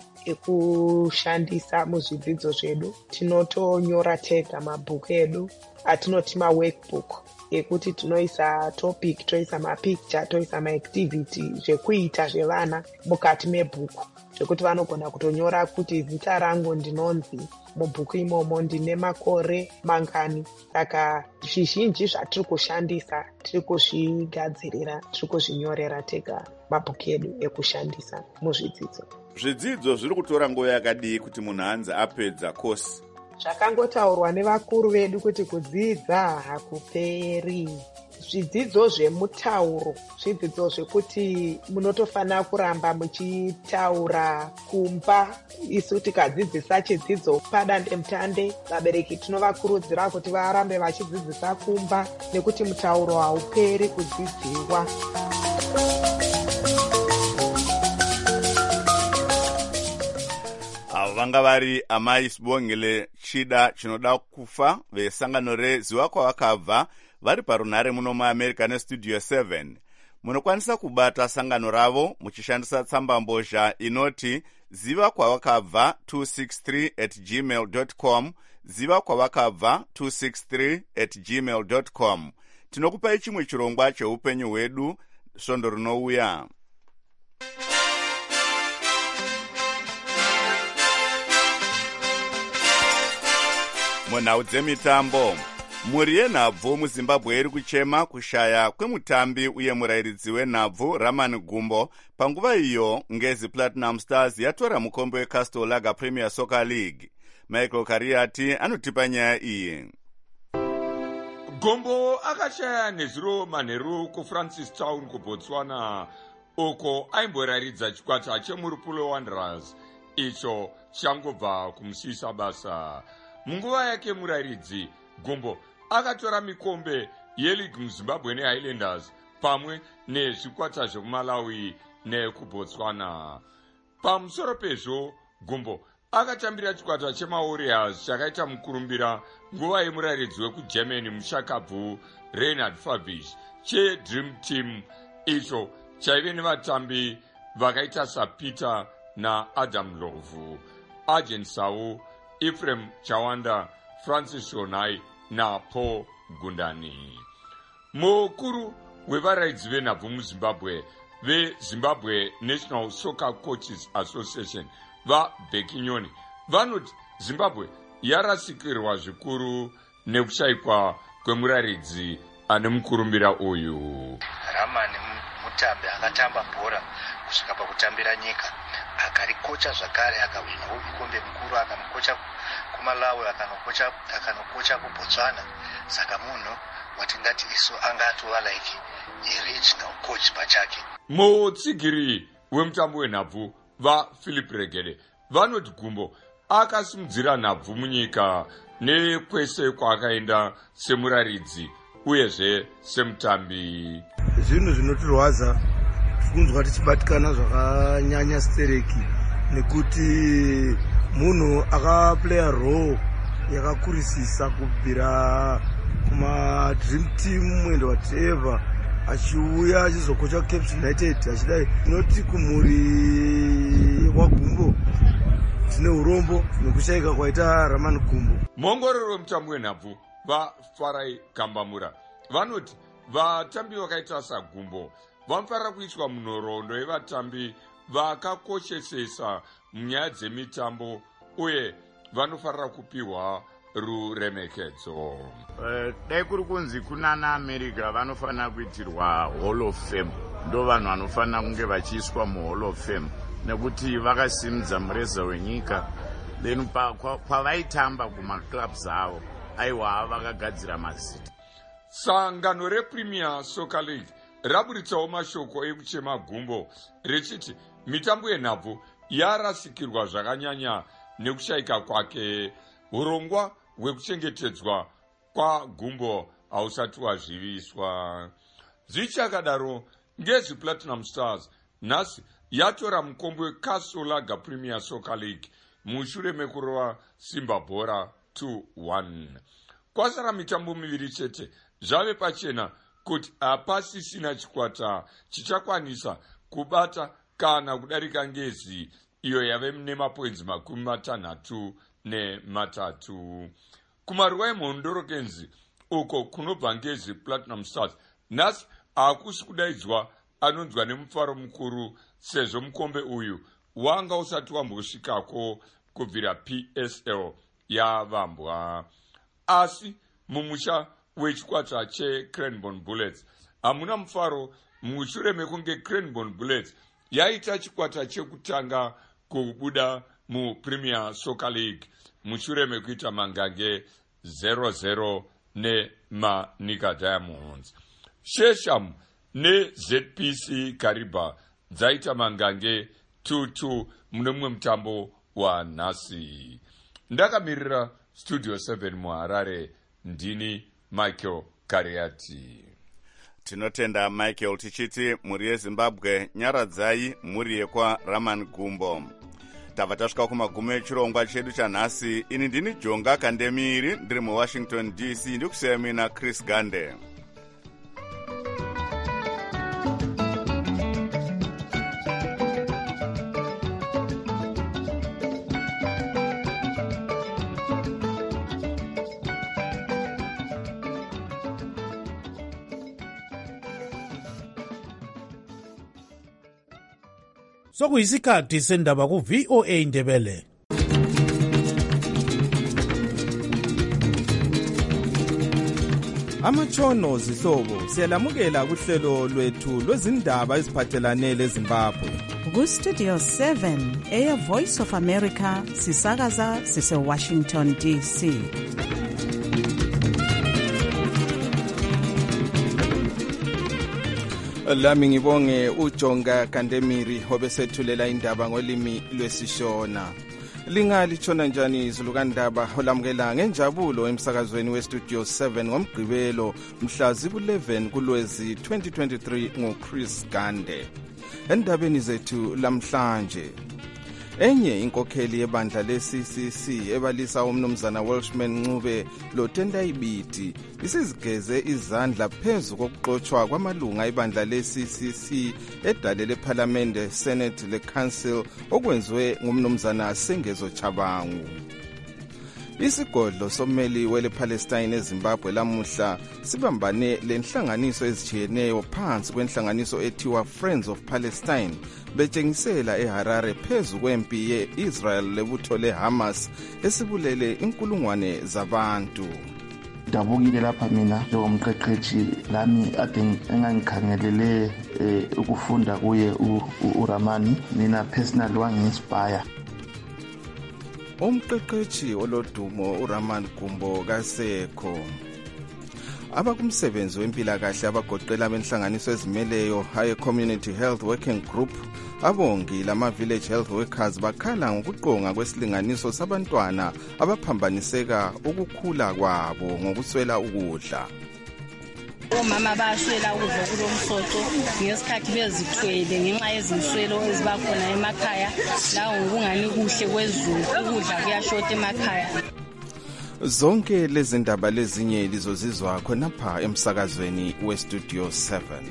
ekushandisa muzvidzidzo zvedu. Tinotonyora tega mabhuku edu atinoti maworkbook ekuti tinoisa topic, toisa mapicture, toisa maactivity zvekuita zvevana mukati mebhuku, zvekuti vanogona kutonyora kuti zita rangu ndinonzi mubhuku imomo ndine makore mangani. Saka zvizhinji zvatiri kushandisa tiri kuzvigadzirira, tiri kuzvinyorera tega mabhuku edu ekushandisa muzvidzidzo. Zvidzidzo zviri kutora nguva yakadii kuti munhu anzi apedza kosi? Zvakangotaurwa nevakuru vedu kuti kudzidza hakuperi. Zvidzidzo zvemutauro, zvidzidzo zvekuti munotofanira kuramba muchitaura kumba. Isu tikadzidzisa chidzidzo padandemutande, vabereki tinovakurudzira kuti varambe vachidzidzisa kumba nekuti mutauro hauperi kudzidziwa. Avo vanga vari amai Sibongile chida chinoda kufa vesangano reziva kwavakabva vari parunhare muno muamerica nestudio seven. Munokwanisa kubata sangano ravo muchishandisa tsambambozha inoti ziva kwavakabva two six three at gmail dot com, ziva kwavakabva two six three at gmail dot com. Tinokupai chimwe chirongwa cheupenyu hwedu svondo rinouya. Munhau dzemitambo, mhuri yenhabvu muzimbabwe iri kuchema kushaya kwemutambi uye murairidzi wenhabvu Raman Gumbo panguva iyo ngezi Platinum Stars yatora mukombe weCastle Lager Premier Soccer League. Michael Kariati anotipa nyaya iyi. Gumbo akashaya nezuro manheru kuFrancis Town kuBotswana uko aimboraridza chikwata cheMurupule Wanderers icho changobva kumusisa basa. Munguva yake murairidzi, Gumbo akatora mikombe yeleague muZimbabwe neHighlanders pamwe nezvikwata zvekuMalawi nekuBotswana. Pamusoro pezvo, Gumbo akatambira chikwata chemaWarriors chakaita mukurumbira nguva yemurairidzi wekuGermany mushakabvu Reinhard Fabish cheDream Team icho chaive nevatambi vakaita saPeter naAdam Love, Arjen Sau, Ephraim Chawanda, Francis Shonai na Paul Gundani. Mukuru wevaraidzi venhabvu muZimbabwe veZimbabwe National Soccer Coaches Association vaBhekinyoni vanoti Zimbabwe yarasikirwa zvikuru nekushayikwa kwemurairidzi ane mukurumbira uyu. Ramani mutambi akatamba bhora kusvika pakutambira nyika, akarikocha zvakare, akawinawo mukombe mukuru, akanokocha kuMalawi, akanokocha akanokocha kuBotswana. Saka munhu watingati isu anga atova like a regional coach pachake. Mutsigiri wemutambo wenhabvu vaPhilip Regede vanoti Gumbo akasimudzira nhabvu munyika nekwese kwaakaenda semuraridzi uyezve semutambi. Zvinhu zvinotirwadza tikunzwa tichibatikana zvakanyanya stereki nekuti munhu akaplaya role yakakurisisa kubvira kumaDream Team mwendo whatever achiuya achizokocha Cape United achidai inoti kumhuri waGumbo tine urombo nekushayika kwaita Raman Gumbo. Muongororo wemutambo wenhabvu vaFarai Kambamura vanoti vatambi vakaita saGumbo vanofanira kuiswa munhoroondo yevatambi vakakoshesesa munyaya dzemitambo uye vanofanira kupiwa ruremekedzo. Dai kuri kunzi kunana America vanofanira kuitirwa Hall of Fame, ndo vanhu vanofanira kunge vachiiswa muHall of Fame nekuti vakasimudza mureza wenyika, then pavaitamba kumaclubs avo aiwa vakagadzira mazita. Sangano rePremier Soccer League raburitsawo mashoko ekuchema Gumbo richiti mitambo yenhabvu yarasikirwa zvakanyanya nekushayika kwake. Urongwa hwekuchengetedzwa kwaGumbo hausati wazviviswa. Zvichakadaro ngezi Platinum Stars nhasi yatora mukombe weCastle Lager Premier Soccer League mushure mekurova Simba Bora two one. Kwasara mitambo miviri chete zvave pachena kuti hapasisina chikwata chichakwanisa kubata kana kudarika ngezi iyo yave nemapoinzi makumi matanhatu nematatu. Kumaruva emhondorokenzi uko kunobva ngezi Platinum Stars nhasi hakusi kudaidzwa anonzwa nemufaro mukuru sezvo mukombe uyu wanga usati wambosvikako kubvira P S L yavambwa. Asi mumusha wechikwata cheCranbourne Bullets hamuna mufaro mushure mekunge Cranbourne Bullets yaita chikwata chekutanga kubuda muPremier Soccer League mushure mekuita mangange zero zero nemaNika Diamonds. Shesham neZ P C Kariba dzaita mangange two two mune mumwe mutambo wanhasi. Ndakamirira Studio seven muHarare, ndini Michael Kariati. Tinotenda Michael tichiti muri yeZimbabwe nyaradzai muri yekwa Raman Gumbo. tabva tasvika kumagumo echirongwa chedu chanhasi. Ini ndini Jonga Kandemiri ndiri muwashington D C, ndikusiya mina Chris Gande. Sokuyisikhathi sendaba ku V O A Ndebele. Amatshono zihlobo siyalamukela kuhlelo lwethu lwezindaba eziphathelane leZimbabwe. Ku Studio seven Air Voice of America sisakaza sise Washington D C. Lami ngibonge uJonga Kandemiri obesethulela indaba ngolimi lwesishona. Lingalithona njani izulu kandaba olamukela ngenjabulo emsakazweni weStudio seven ngomgqibelo mhla zibu eleven kuLwezi twenty twenty-three ngoChris Gande. Endabeni zethu lamhlanje, enye inkokheli yebandla le-C C C ebalisa umnumzana Welshman Ncube loTendai Biti isizigeze izandla phezu kokuxotshwa kwamalunga ebandla le-C C C edale lePhalamende, Senate leCouncil okwenziwe ngumnumzana Sengezo Chabangu. Isigodlo sommeli wele-Palestine eZimbabwe lamuhla sibambane lenhlanganiso ezijiyeneyo phansi kwenhlanganiso ethiwa Friends of Palestine betshengisela eHarare phezu kwempi ye-Israel lebutho leHamas esibulele inkulungwane zabantu. Dabukile lapha mina njengomqeqeshi lami ade engangikhangelele ukufunda kuye uRamani, mina personally wangi-inspire. Umqeqeshi olodumo uRaman Gumbo kasekho. Abakumsebenzi wempilakahle abagoqela benhlanganiso ezimeleyo high community health working group, abongi lama village health workers bakhala ngokuqonga kwesilinganiso sabantwana abaphambaniseka ukukhula kwabo ngokuswela ukudla. Omama bayaswela ukudla kulomsoco ngesikhathi bezithwele ngenxa yezinswelo ezibakhona emakhaya la ngokungani kuhle kwezulu, ukudla kuyashota emakhaya. Zonke lezi ndaba lezinye lizozizwa khonapha emsakazweni weStudio seven.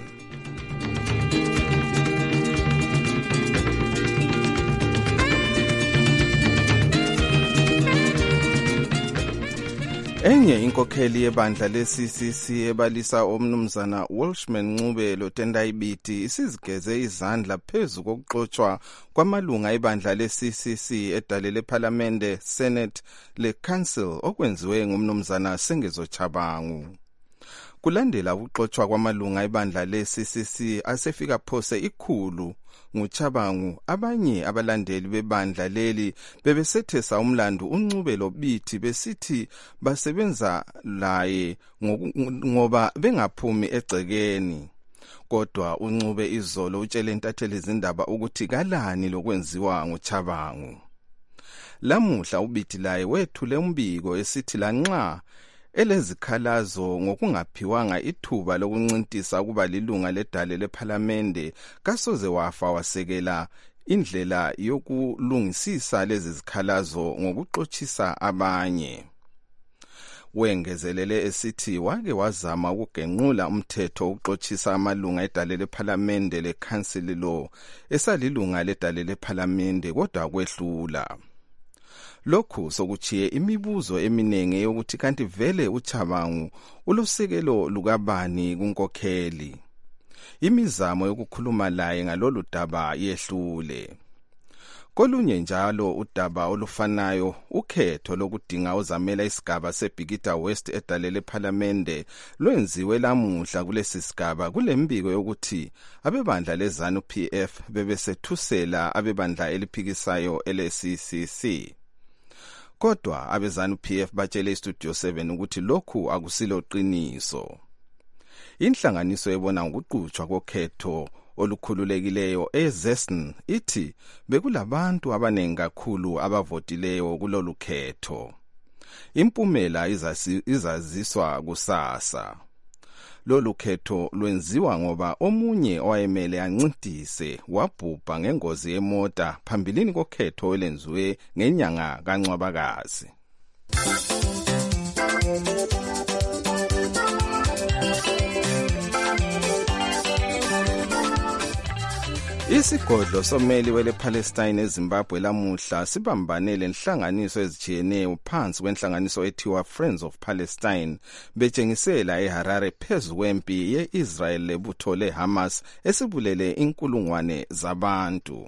Enye inkokheli yebandla le-C C C ebalisa omnumzana Welshman Ncube loTendai Biti isizigeze izandla phezu kokuxotshwa kwamalunga ebandla le-C C C edale lePhalamende, Senate leCouncil okwenziwe ngumnumzana Sengezo Chabangu. Kulandela ukuxotshwa kwamalunga ebandla le-C C C asefika phose ikhulu nguChabangu, abanye abalandeli bebandla leli bebesethesa umlando uNcube loBiti besithi basebenza laye ngoba bengaphumi egcekeni. Kodwa uNcube izolo utshele intatheli izindaba ukuthi kalani lokwenziwa nguChabangu. Lamuhla uBiti laye wethule umbiko esithi lanxa elezikhalazo ngokungaphiwanga ithuba lokuncintisa ukuba lilunga ledale lePhalamende kasoze wafa wasekela indlela yokulungisisa lezi zikhalazo ngokuxotshisa abanye. Wengezelele esithi wake wazama ukugenqula umthetho ukuxotshisa amalunga edale lePhalamende leCouncil lo esalilunga ledale lePhalamende kodwa kwehlula. Lokhu sokuchiye imibuzo eminenge yokuthi kanti vele uChabangu ulosekelo lukabani kunkokheli. Imizamo yokukhuluma laye ngalolu daba yehlule. Kolunye njalo udaba olufanayo ukhetho lokudinga ozamela isigaba seBhikita West edale lePhalamende lwenziwe lamuhla kulesi sigaba kulembiko yokuthi abebandla leZANU P F bebesethusela abebandla eliphikisayo ele-C C C. Kodwa abeZANU P F batshele iStudio seven ukuthi lokhu akusilo qiniso. Inhlanganiso ebona ngokuqhutshwa kokhetho olukhululekileyo eZesn ithi bekulabantu abanengi kakhulu abavotileyo kulolu khetho. Impumela izaziswa kusasa. Lolu khetho lwenziwa ngoba omunye owayemele ancintise wabhubha ngengozi yemota phambilini kokhetho elenziwe ngenyanga kaNcwabakazi. Isigodlo someli wele Palestine eZimbabwe lamuhla sibambane lenhlanganiso ezijiyeneyo phansi kwenhlanganiso ethiwa Friends of Palestine betshengisela eHarare phezu kwempi ye-Israel lebutho leHamas esibulele inkulungwane zabantu.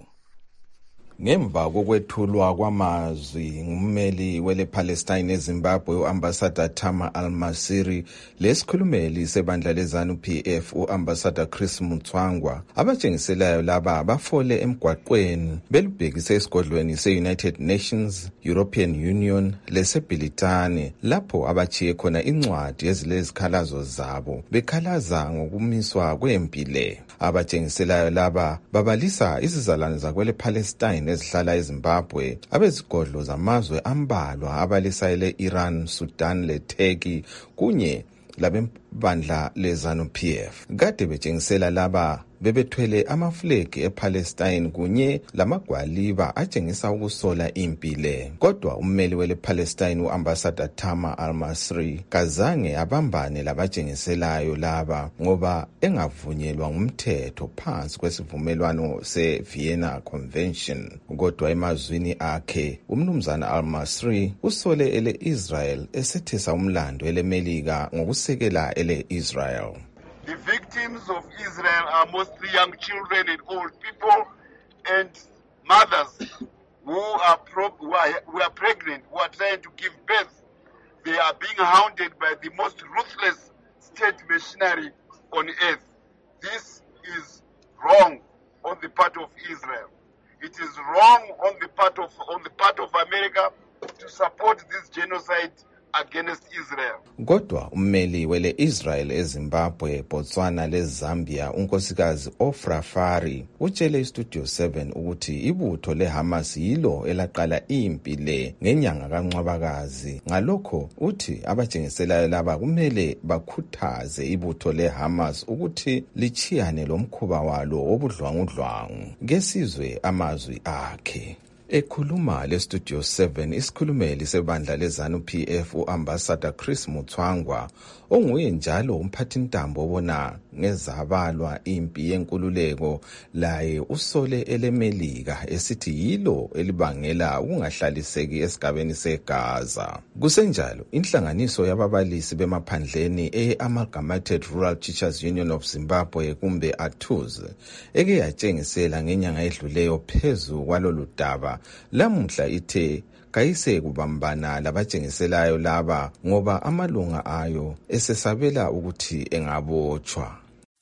Ngemva kokwethulwa kwamazwi ngummeli wele Palestine eZimbabwe uAmbassador Tama Al-Masiri lesikhulumeli sebandla leZANU P F uAmbassador Chris Mutswangwa abatshengiselayo laba bafole emgwaqweni belubhekise esigodlweni se-United Nations, European Union leseBhilitane lapho abachiye khona incwadi ezilezikhalazo zabo bekhalaza ngokumiswa kwempile. Abatshengiselayo laba babalisa izizalwane zakwele Palestine ezihlala eZimbabwe abezigodlo zamazwe ambalwa abalisayele Iran, Sudan leTurkey kunye labembandla leZANU P F. Kade betshengisela laba bebethwele amaflegi ePalestine kunye lamagwaliba atshengisa ukusola impile. Kodwa ummeli wele Palestine uAmbassador Tama Al-Masri kazange abambane labatshengiselayo laba ngoba engavunyelwa ngumthetho phansi kwesivumelwano seVienna Convention. Kodwa emazwini akhe umnumzana Al-Masri usole ele Israel esethesa umlando ele Melika ngokusekela ele Israel. The victims of Israel are mostly young children and old people and mothers who are, pro- who are, who are pregnant, who are trying to give birth. They are being hounded by the most ruthless state machinery on earth. This is wrong on the part of Israel. It is wrong on the part of on the part of America to support this genocide against Israel. Kodwa ummeli wele Israel eZimbabwe, Botswana leZambia unkosikazi Ofra Fari utshele iStudio seven ukuthi ibutho leHamas yilo elaqala impi le ngenyanga kaNcwabakazi. Ngalokho uthi abatshengiselayo laba kumele bakhuthaze ibutho leHamas ukuthi lichiyane lomkhuba walo obudlwangudlwangu. Ngesizwe amazwi akhe. Ekhuluma leStudio seven isikhulumeli sebandla leZANU P F uAmbassador Chris Mutswangwa onguye njalo umphathintambo obona ngezabalwa impi yenkululeko laye usole elemelika esithi yilo elibangela ukungahlaliseki esigabeni seGaza. Kusenjalo inhlanganiso yababalisi bemaphandleni e-Amalgamated Rural Teachers Union of Zimbabwe kumbe A T U Z eke yatshengisela ngenyanga edluleyo phezu kwalolu daba lamuhla ithe kayise kubambana labatshengiselayo laba ngoba amalunga ayo esesabela ukuthi engabotshwa.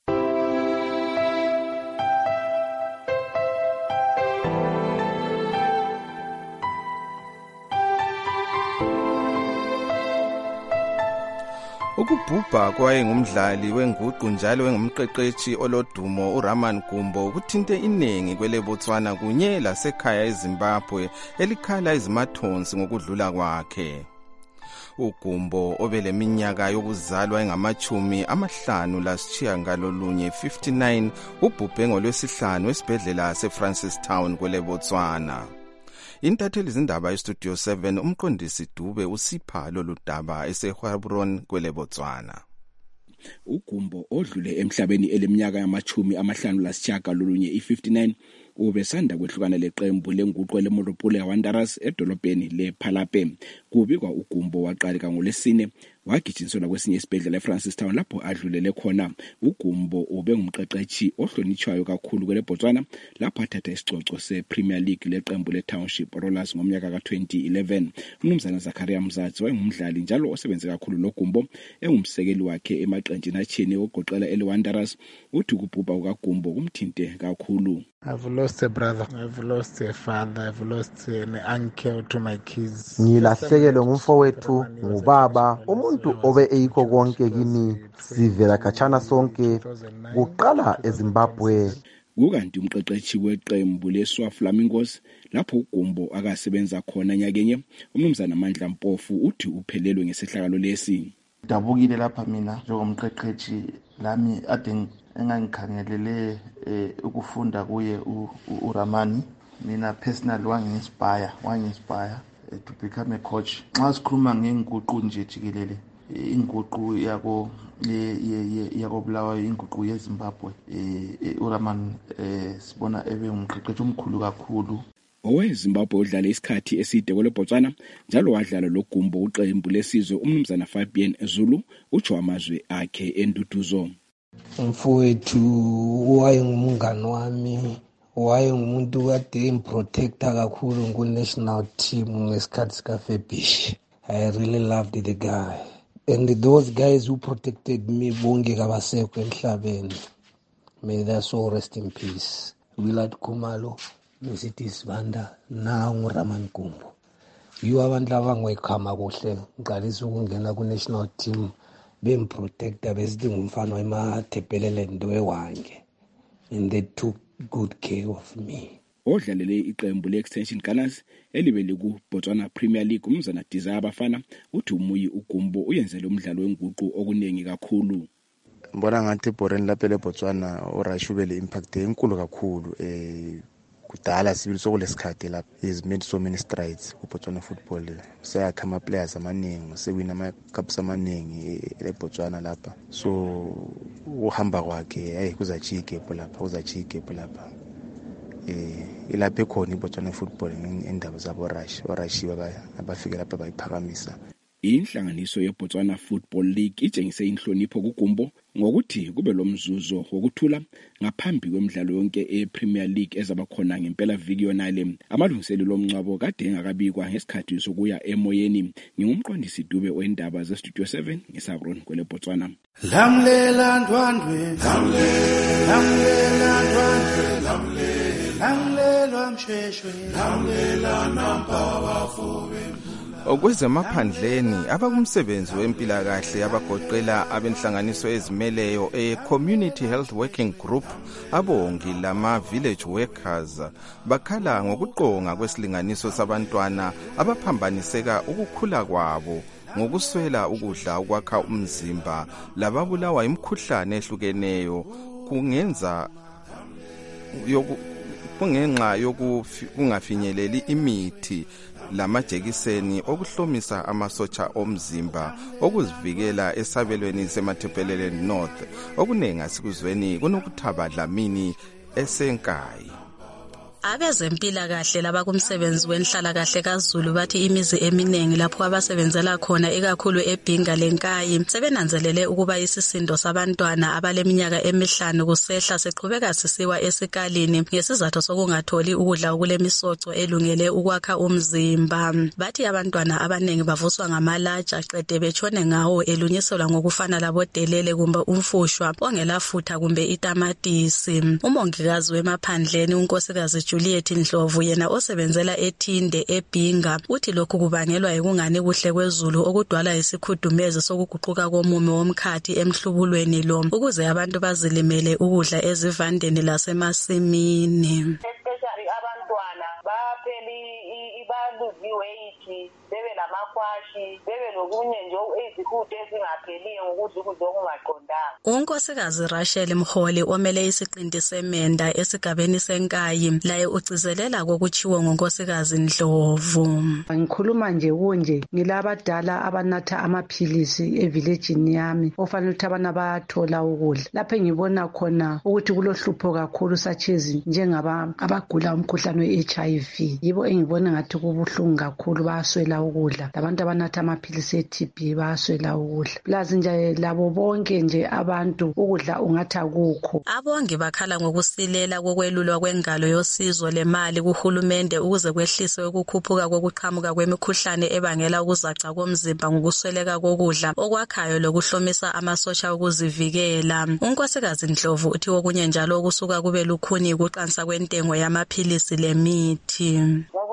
Ukubhubha kwayengumdlali wenguqu njalo engumqeqeshi olodumo uRaman Gumbo kuthinte iningi kwele Botswana kunye lasekhaya eZimbabwe elikhala izimathonsi ngokudlula kwakhe. uGumbo obeleminyaka yokuzalwa engamachumi amahlanu lasitshiyangalolunye fifty-nine ubhubhe ngolwesihlanu esibhedlela seFrancistown kwele Botswana. Intatheli zindaba yeStudio seven umqondisi Dube usipha lolu daba eseHeilbron kwele Botswana. uGumbo odlule emhlabeni eleminyaka yamachumi amahlanu lasitshiyangalolunye i-fifty-nine ubesanda kwehlukana leqembu lenguqu leMoropole Wanderers edolobheni lePhalape. Kubikwa uGumbo waqaleka ngolesine wagijinselwa kwesinye isibhedlela eFrancistown lapho adlulele khona. uGumbo ubengumqeqeshi ohlonitshwayo kakhulu kwele Botswana lapho athatha isicoco sePremier League leqembu leTownship Rollers ngomnyaka ka-twenty eleven. Umnumzana Zakaria Mzatsi wayengumdlali njalo osebenze kakhulu noGumbo engumsekeli wakhe emaqenjini atshiyene ogoqela eleWanderers. Uthi ukubhubha kukaGumbo kumthinte kakhulu. I've lost a brother, I've lost a father, I've lost an uncle to my kids. Ngilahlekelwe ngumfowethu, ngubaba, umuntu obe eyikho konke kimi. Sivela khatshana sonke kuqala eZimbabwe. Kukanti umqeqeshi weqembu leSwa Flamingos lapho uGumbo akasebenza khona nyakenye umnumzana Mandla Mpofu uthi uphelelwe ngesehlakalo lesi. Dabukile lapha mina njengomqeqeshi lami ade engangikhangelele ukufunda kuye uRamani. Mina personally wangi-inspire wangi-inspire to become a coach. Nxa sikhuluma ngenguqu nje jikelele, inguqu yako yako Bulawayo, inguqu yeZimbabwe, uRamani sibona ebe umqeqeshi omkhulu kakhulu. OweZimbabwe udlala isikhathi eside kweleBotswana njalo wadlala loGumbo uqembu lesizwe umnumzana Fabian Zulu utsho amazwi akhe enduduzo. Mfowethu wayengumngani wami, wayengumuntu kade improtector kakhulu ku-national team ngesikhathi sikaFebish. I really loved the guy. And those guys who protected me bonke kabasekho emhlabeni. May their soul rest in peace. Willard Khumalo, Msithi Sibanda, na nguRamani Gumbo. You abantu abangoyikhama kuhle ngiqalisa ukungena ku-national team bemprotector besithi ngumfana wemathebhelele ndo ewange. And they took good care of me. Odlalele iqembu le-Extension Gunners elibe liku-Botswana Premier League umzana Desire Bafana uthi umuyi uGumbo uyenzele umdlalo wenguqu okuningi kakhulu. Mbona ngathi Boreni lapha leBotswana uRashubele impact enkulu kakhulu eh kudala sibili sokulesikhathi lapha is made so many strides kuBotswana football. Sayakha ama players amaningi, sewina ama cups amaningi leBotswana lapha. So uhamba kwakhe hey kuzajike lapha kuzajike lapha. Eh ilapha khona iBotswana football indaba zabo Rush orashiwa abafike lapha bayiphakamisa. Inhlanganiso yeBotswana Football League itshengise inhlonipho kuGumbo ngokuthi kube lomzuzo wokuthula ngaphambi kwemidlalo yonke ePremier League ezaba khona ngempela viki yonale. Amalungiselelo omncwabo kade engakabikwa ngesikhathi sokuya emoyeni. Ngingumqondisi Dube wendaba ze Studio seven ngeSabron kweleBotswana. Lamlela ndwandwe lamlela ndwandwe lamlela msheshwe lamlela nampa bafobe. Okwezemaphandleni abakumsebenzi wempilakahle abagoqela abenhlanganiso ezimeleyo e-Community Health Working Group abongi lama village workers bakhala ngokuqonga kwesilinganiso sabantwana abaphambaniseka ukukhula kwabo ngokuswela ukudla okwakha umzimba lababulawa imikhuhlane ehlukeneyo kungenza yoku kungenxa yokungafinyeleli imithi lamajekiseni okuhlomisa amasotsha omzimba okuzivikela esabelweni semathepheleleni North okunengi asikuzweni kunokuthaba Dlamini esenkayi. Abezempilakahle labakumsebenzi wenhlalakahle kaZulu bathi imizi eminingi lapho abasebenzela khona ikakhulu eBhinga leNkayi sebenanzelele ukuba isisindo sabantwana abaleminyaka emihlanu kusehla seqhubeka sisiwa esikalini ngesizathu sokungatholi ukudla okulemisoco elungele ukwakha umzimba. Bathi abantwana abaningi bavuswa ngamalatsha aqede betshone ngawo elunyiselwa ngokufana labodelele kumbe umfushwa ongelafutha kumbe itamatisi. Umongikazi wemaphandleni unkosikazi Juliet Ndlovu yena osebenzela eThinde eBhinga uthi lokhu kubangelwa yikungani kuhle kwezulu okudwala isikhudumezi sokuguquka komume womkhathi emhlubulweni lo ukuze abantu bazilimele ukudla ezivandeni lasemasimini. Especially abantwana bapheli ibaluzi weight bebe lamakwashi bebe lokunye nje ezihude ezingapheliyo ngokudla ukudla okungaqondanga. Unkosikazi Rachel Mholi omele isiqinti semenda esigabeni seNkayi laye ucizelela kokuchiwo ngonkosikazi Ndlovu. Ngikhuluma nje kunje ngilabadala abanatha amaphilisi evillageni yami ofanele ukuthi abana bayathola ukudla. Lapho ngibona khona ukuthi kulohlupho kakhulu sachezi njengaba abagula umkhuhlane we-H I V. Yibo engibona ngathi kubuhlungu kakhulu bayaswela ukudla. Labantu abanatha amaphilisi e-T B bayaswela ukudla. Plus nje labo bonke nje abantu ukudla ungathi akukho. Abongi bakhala ngokusilela kokwelulwa kwengalo yosizo lemali kuhulumende ukuze kwehliswe ukukhuphuka kokuqhamuka kwemikhuhlane ebangela ukuzaca komzimba ngokusweleka kokudla okwakhayo lokuhlomisa amasotsha okuzivikela. Unkosikazi Ndlovu uthi okunye njalo okusuka kube lukhuni ukuqansa kwentengo yamaphilisi lemithi.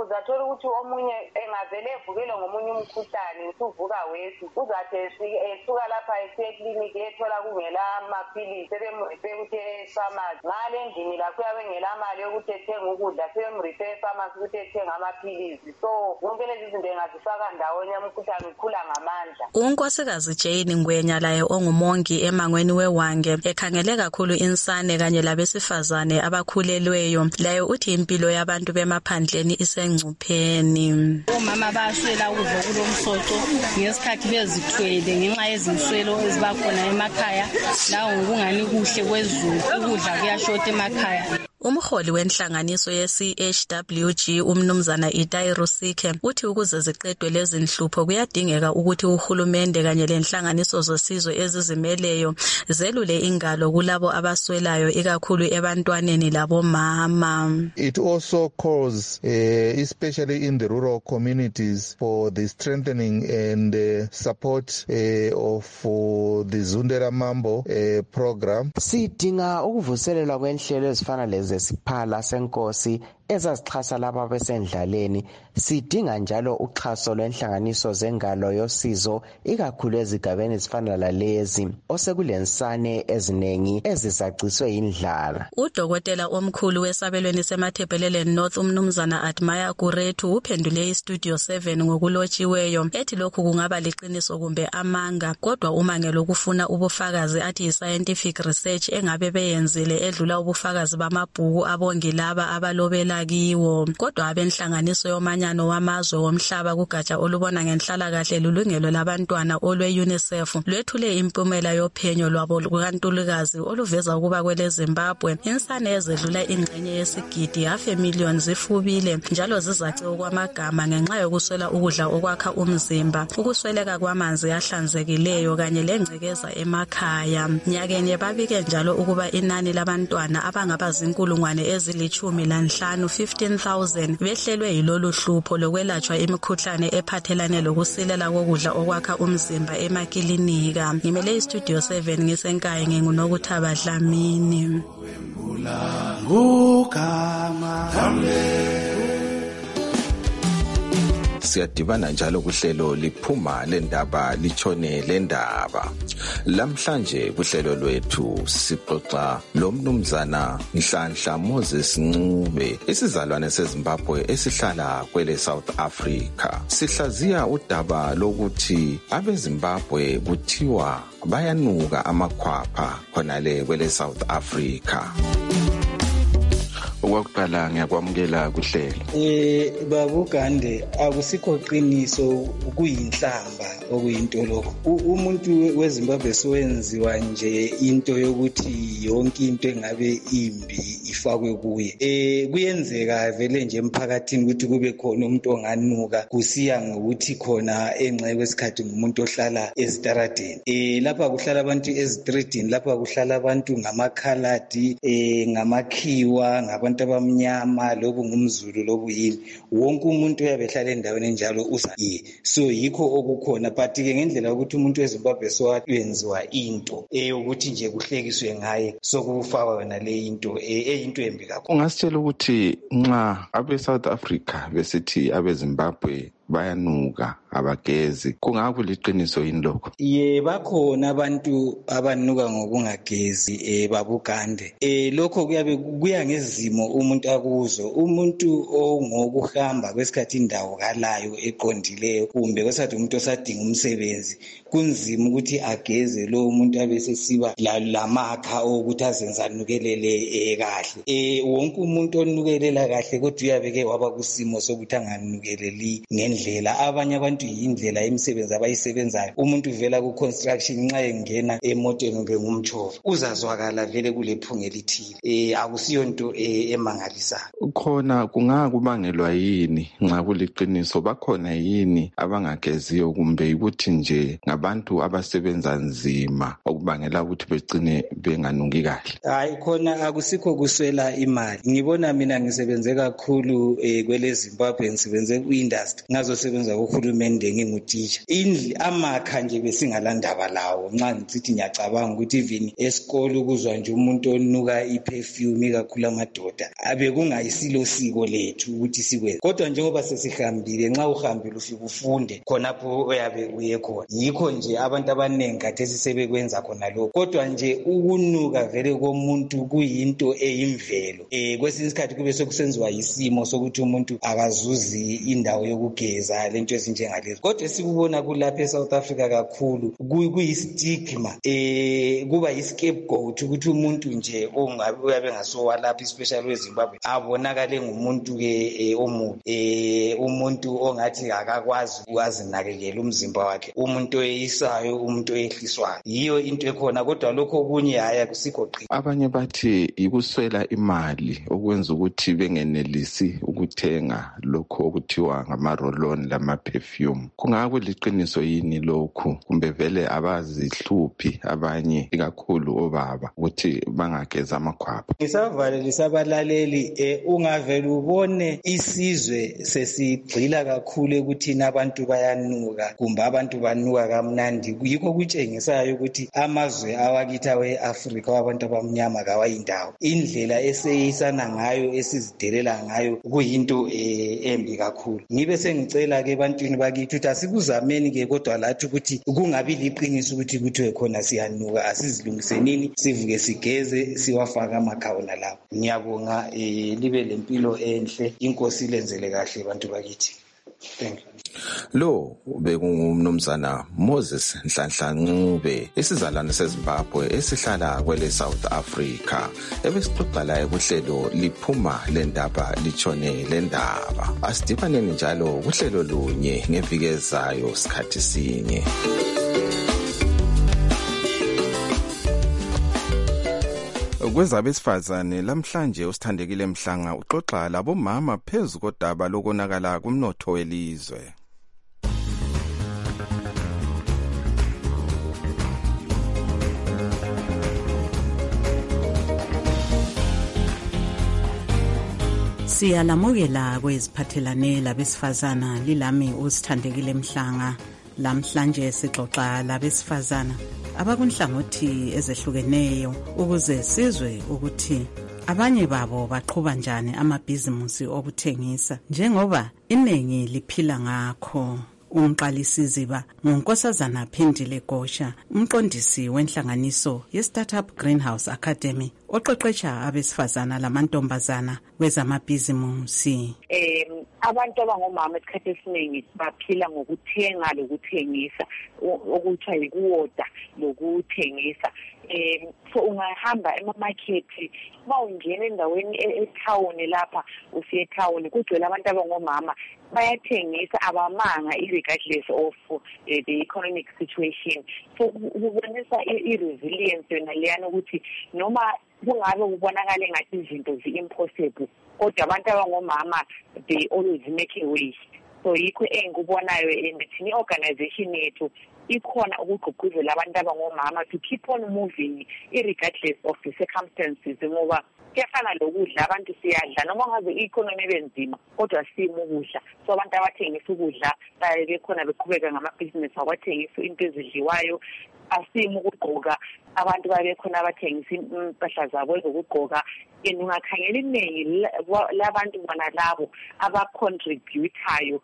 uzathola ukuthi omunye engavele evukelwe ngomunye umkhuhlane usuvuka wesi uzathi esuka lapha esiye ekliniki ethola kungela amaphilisi sebemrife ukuthi efamasi ngale endlini lakho uyabe engela mali yokuthi ethenge ukudla sebemrife efamasi ukuthi ethenge amaphilisi so zonke lezi zinto engazifaka ndawonye umkhuhlane ukhula ngamandla. unkosikazi Jane Ngwenya laye ongumongi emangweni weWange ekhangele kakhulu insane kanye labesifazane abakhulelweyo laye uthi impilo yabantu bemaphandleni isengcupheni. Omama bayaswela ukudla kulomsoco ngesikhathi bezithwele ngenxa yezinswelo ezibakhona emakhaya lawo ngokungani kuhle kwezulu ukudla kuyashota emakhaya. Umholi wenhlanganiso ye-C H W G umnumzana Itai Rusike uthi ukuze ziqedwe lezi nhlupho kuyadingeka ukuthi uhulumende kanye lenhlanganiso zosizo ezizimeleyo zelule ingalo kulabo abaswelayo ikakhulu ebantwaneni labomama. It also calls uh, especially in the rural communities for the strengthening and uh, support uh, of uh, the Zundera Mambo uh, program. Sidinga ukuvuselelwa kwenhlelo ezifana lezi zesiphala senkosi ezazixhasa laba besendlaleni. Sidinga njalo uxhaso lwenhlanganiso zengalo yosizo ikakhulu ezigabeni ezifana lalezi osekulensane ezinengi ezisaciswe indlala. Udokotela omkhulu wesabelweni semathebheleleni North umnumzana Admire Kuretu uphendule iStudio seven ngokulotshiweyo ethi lokhu kungaba liqiniso kumbe amanga kodwa uma ngelokufuna ubufakazi athi i-scientific research engabe beyenzile edlula ubufakazi bamabhuku abongi laba abalobela kiwo. Kodwa abenhlanganiso yomanyano wamazwe womhlaba kugatsha olubona ngenhlalakahle lulungelo labantwana olwe-UNICEF lwethule impumela yophenyo lwabo lukantulukazi oluveza ukuba kwele Zimbabwe insane ezedlula ingxenye yesigidi half a million zifubile njalo zizace okwamagama ngenxa yokuswela ukudla okwakha umzimba, ukusweleka kwamanzi ahlanzekileyo kanye lengcekeza emakhaya. Nyakeni babike njalo ukuba inani labantwana abangaba zinkulungwane ezilithumi lanhlanu fifteen thousand behlelwe yilolu hlupho lokwelatshwa imikhuhlane ephathelane lokusilela kokudla okwakha umzimba emakilinika. Ngimele iStudio seven ngisenkayi ngingunokuthaba Dlamini. Siyadibana njalo kuhlelo liphuma lendaba litshone lendaba. Lamhlanje kuhlelo lwethu sixoxa lomnumzana Nhlanhla Moses Ncube isizalwane seZimbabwe esihlala kwele South Africa. Sihlaziya udaba lokuthi abeZimbabwe kuthiwa bayanuka amakhwapha khonale kwele South Africa. Ukwakuqala ngiyakwamukela kuhlelo. Eh babugande akusikho qiniso kuyinhlamba okuyinto lokho. Umuntu weZimbabwe sowenziwa nje into yokuthi yonke into engabe imbi ifakwe kuye. Eh kuyenzeka vele nje emphakathini ukuthi kube khona umuntu onganuka kusiya ngokuthi khona enxa kwesikhathi umuntu ohlala ezitaradeni. Eh lapha kuhlala abantu ezitradini, lapha kuhlala abantu ngamakhaladi, eh ngamakhiwa, ngabantu abamnyama, lobu ngumZulu lobu yini. Wonke umuntu uyabehlala endaweni enjalo uza ye. So yikho okukhona but ke ngendlela ukuthi umuntu weZimbabwe sowenziwa into eh ukuthi nje kuhlekiswe ngaye sokufakwa wena le into eyinto embi kakhulu. Ungasitshela ukuthi nxa abe South Africa besithi abe Zimbabwe bayanuka abagezi kungakho liqiniso yini lokho? Ye bakhona abantu abanuka ngokungagezi eh babugande. Eh lokho kuyabe kuya ngezimo umuntu akuzo. Umuntu ongokuhamba kwesikhathi indawo kalayo eqondileyo kumbe kwesikhathi umuntu osadinga umsebenzi kunzima ukuthi ageze lo umuntu abesesiba lamakha ukuthi azenza nukelele kahle. Eh wonke umuntu onukelela kahle kodwa uyabeke waba kusimo sokuthi anganukeleli ngendlela. Abanye abantu yindlela emsebenzi abayisebenzayo. Umuntu uvela ku construction nxa engena emotweni kumbe ngumtshova uzazwakala vele kulephunga elithile. Eh akusiyo into emangalisayo. Khona kungakubangelwa yini nxa kuliqiniso? Bakhona yini abangageziyo kumbe ukuthi nje ngabantu abasebenza nzima okubangela ukuthi begcine benganuki kahle? Hayi khona akusikho kuswela imali. Ngibona mina ngisebenze kakhulu eh kwele Zimbabwe, ngisebenze ku industry. Ngazo ngazosebenza kuhulumende ngingutitsha indli amakha nje besingalandaba lawo nxa ngithi ngiyacabanga ukuthi even esikolo kuzwa nje umuntu onuka iperfume ikakhulu amadoda abe kungayisilo siko lethu ukuthi sikwenze kodwa njengoba sesihambile nxa uhambile ufika ufunde khonapho oyabe uye khona yikho nje abantu abaningi khathesi sebekwenza khona lokho kodwa nje ukunuka vele komuntu kuyinto eyimvelo eh kwesinye isikhathi kube sokusenziwa isimo sokuthi umuntu akazuzi indawo yokugeza lento ezinjengalezo kodwa sikubona kulapha eSouth Africa kakhulu kuyistigma eh kuba iscapegoat ukuthi umuntu nje ongabe uyabe ngasowalapha especially weZimbabwe abonakale ngumuntu ke omubi eh umuntu ongathi akakwazi ukuzinakekela umzimba wakhe umuntu oyisayo umuntu oyehliswayo yiyo into ekhona kodwa lokho okunye haya kusikho qhi abanye bathi ikuswela imali okwenza ukuthi bengenelisi ukuthenga lokho okuthiwa ngama-roll-on lama-perfume kungabe liqiniso yini lokhu kumbe vele abazihluphi abanye ikakhulu obaba ukuthi bangageza amakhwapha ngisavalelisa abalaleli eh ungavele ubone isizwe sesigxila kakhulu ekuthini abantu bayanuka kumbe abantu banuka kamnandi yikho kutshengisayo ukuthi amazwe awakithi awe-Afrika wabantu abamnyama kawayindawo indlela eseyisana ngayo esizidelela ngayo kuyinto embi kakhulu ngibe sengicela ke ebantwini bakithi ukuthi asikuzameni ke kodwa lathi ukuthi kungabi liqiniso ukuthi kuthiwe khona siyanuka asizilungisenini sivuke sigeze siwafaka amakhawuna lawo ngiyabonga libe lempilo enhle inkosi lenzele kahle abantu bakithi thank you lo bekungumnumzana Moses Nhlanhla Ncube isizalwane seZimbabwe esihlala kwele South Africa ebesixoxa laye kuhlelo liphuma lendaba litshone lendaba asidibaneni njalo kuhlelo lunye ngeviki ezayo sikhathi sinye. Kwezabesifazane lamhlanje usithandekile Mhlanga uxoxa labomama phezu kodaba lokonakala kumnotho welizwe. Siyalamukela kweziphathelane labesifazana lilami usithandekile Mhlanga lamhlanje sixoxa labesifazana abakunhlangothi ezehlukeneyo ukuze sizwe ukuthi abanye babo baqhuba njani amabhizimusi okuthengisa njengoba iningi liphila ngakho. Umqalisiziba nguNkosazana Phindile Gosha umqondisi wenhlanganiso ye-Startup Greenhouse Academy oqeqesha abesifazana lamantombazana kwezamabhizimusi. Um, abantu abangomama esikhathi esiningi baphila ngokuthenga lokuthengisa okuthiwa yikuwoda lokuthengisa. Um, so ungahamba emamakhethi uma ungena endaweni ethawuni lapha usiye ethawuni kugcwele abantu abangomama bayathengisa abamanga regardless of uh, the economic situation. So kubonisa i-resilience yona leyana ukuthi noma kungabe kubonakala engathi izinto zi-impossible kodwa abantu abangomama they always make a way. So yikho engikubonayo thina i-organization yethu ikhona ukugqugquzela abantu abangomama to keep on moving regardless of the circumstances ngoba kuyafana lokudla abantu siyadla noma ngabe i-economy benzima kodwa simo ukudla. So abantu abathengisa ukudla bekhona beqhubeka ngamabhizinisi abathengisa into ezidliwayo asimo ukugqoka abantu babekhona abathengisa impahla zabo ezokugqoka and ungakhangela iningi labantu bona labo abacontributayo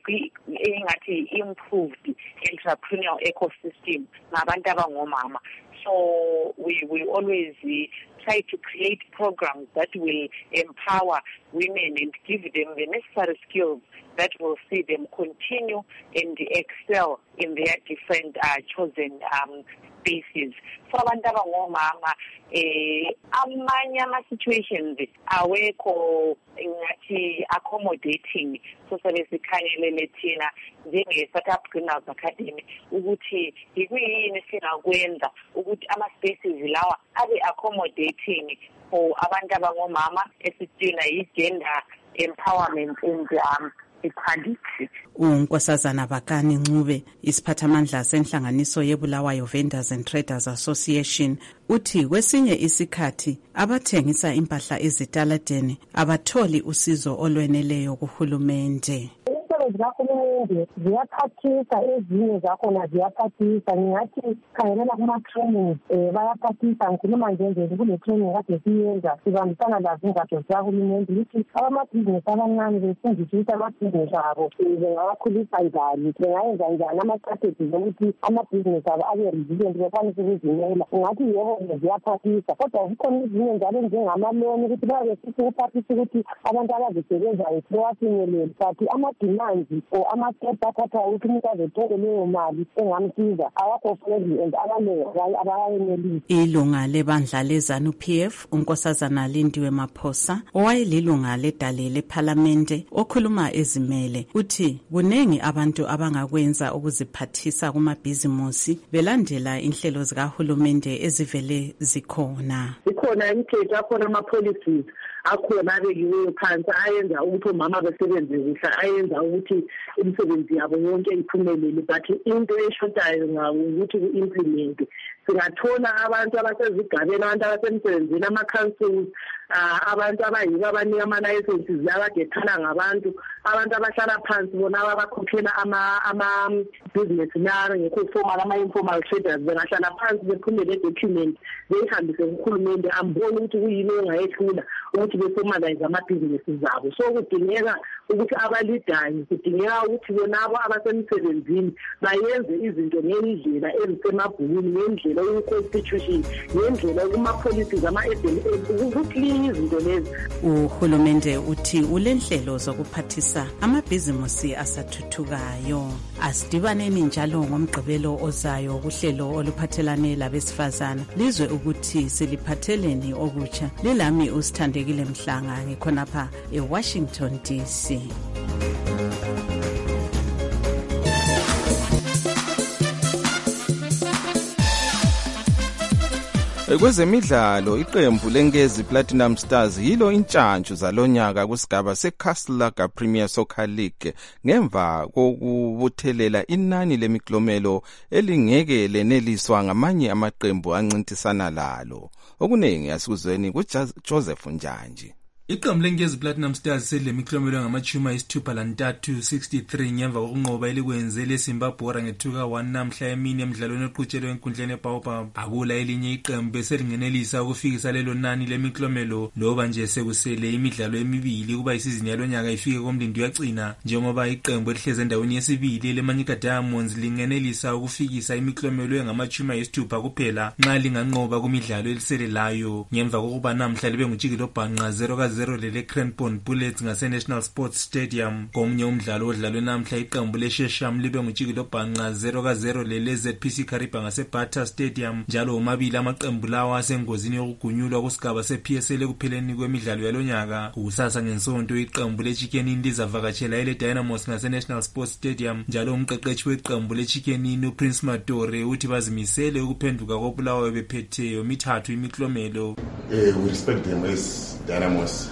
engathi improved entrepreneurial ecosystem ngabantu abangomama. So we we always uh, try to create programs that will empower women and give them the necessary skills that will see them continue and excel in their different uh, chosen um, spaces. So abantu abangomama eh amanye ama situations awekho ngathi accommodating so sabe sikhangelele thina njenge Startup Greenhouse Academy ukuthi ikuyini singakwenza ukuthi ama spaces lawa abe accommodating for abantu abangomama esithina i-gender empowerment and um, equality. uNkosazana Bakani Ncube isiphathamandla senhlanganiso yeBulawayo Vendors and Traders Association uthi kwesinye isikhathi abathengisa impahla ezitaladeni abatholi usizo olweneleyo kuhulumende. Umsebenzi zikahulumende ziyaphathisa, ezinye zakhona ziyaphathisa. Ngingathi khangelela kuma-training um bayaphathisa. Ngikhuluma njenzeni kune-training kade siyenza sibambisana lazo ingatsho zikahulumende ukuthi abamabhizinisi abancane befundisisa amabhizinisi abo bengawakhulisa njani, bengayenza njani ama-strategies okuthi amabhizinisi abo abe resilient, bekwanise ukuzimela. Ngathi yebo ziyaphathisa, kodwa kukhona izinye njalo njengamaloni ukuthi babe sisi ukuphathisa ukuthi abantu abazisebenzayo bewafinyelele, but ama-demands or ama-step athathayo ukuthi umuntu azethole leyo mali engamsiza awakho friendly and abaningi abayenelisi. Ilunga lebandla lezanu P F unkosazana Lindiwe Maphosa owayelilunga ledale lephalamende okhuluma ezimele uthi kunengi abantu abangakwenza ukuziphathisa kumabhizimusi belandela inhlelo zikahulumende ezivele zikhona. Ikhona imithetho, akhona ama-policies akhona abekiweyo phansi ayenza ukuthi omama besebenze kuhle, ayenza ukuthi imisebenzi yabo yonke iphumelele, but into eshotayo ukuthi ku-implement. Singathola abantu abasezigabeni, abantu abasemsebenzini, ama-councils, abantu abayibo abanika ama-licenses abadethala ngabantu, abantu abahlala phansi bona abakhokhela ama-business naro ngekho formal, ama-informal traders bengahlala phansi bephumele document beyihambise kuhulumende ambone ukuthi kuyini engayehlula ukuthi beformalize amabhizinesi zabo. So kudingeka ukuthi abalidayo, kudingeka ukuthi bonabo abasemsebenzini bayenze izinto ngendlela ezisemabhukweni, ngendlela yoku-constitution, ngendlela kuma-policies, ama-ukuclean izinto lezi. Uhulumende uthi ulenhlelo zokuphathisa amabhizimusi asathuthukayo. Asidibaneni njalo ngomgqibelo ozayo kuhlelo oluphathelane labesifazana lizwe ukuthi siliphatheleni okutsha. Lilami usithandekile Mhlanga ngikhonapha eWashington D C. Kwezemidlalo iqembu lenkezi Platinum Stars yilo intshantshu zalonyaka kusigaba seCastle Premier Soccer League ngemva kokubuthelela inani lemiklomelo elingeke leneliswa ngamanye amaqembu ancintisana lalo. Okunengi asikuzweni kuJoseph Njanji. Iqembu lenkezi Platinum Stars selemiklomelo ngamachuma isithupha lantathu sixty-three ngemva kokunqoba elikwenze leZimbabwe ngethuka one namhla emini emidlalweni oqhutshelwe enkundleni eBaobab. Akula elinye iqembu beselingenelisa ukufikisa lelo nani lemiklomelo loba nje sekusele imidlalo emibili kuba isizini yalonyaka ifike komlindi yagcina, njengoba iqembu elihleze endaweni yesibili leManyika Diamonds lingenelisa ukufikisa imiklomelo engamachuma isithupha kuphela nxa linganqoba kumidlalo eliselelayo ngemva kokuba namhla libe ngujikelo bhanqa zero zero lele Cranbourne Bullets ngase National Sports Stadium. Komnye umdlalo odlalwe namhla iqembu leShesham libe ngujikelo bhanqa zero zero lele Z P C Kariba ngase Bata Stadium. Njalo omabili amaqembu lawa asengozini yokugunyulwa kusigaba seP S L ekupheleni kwemidlalo yalonyaka. Kusasa ngensonto iqembu leChicken Inn lizavakatshela ele Dynamos ngase National Sports Stadium. Njalo umqeqeshi weqembu leChicken Inn uPrince Matore uthi bazimisele ukuphenduka koBulawayo bephethe mithathu imiklomelo. Eh, we respect them as Dynamos.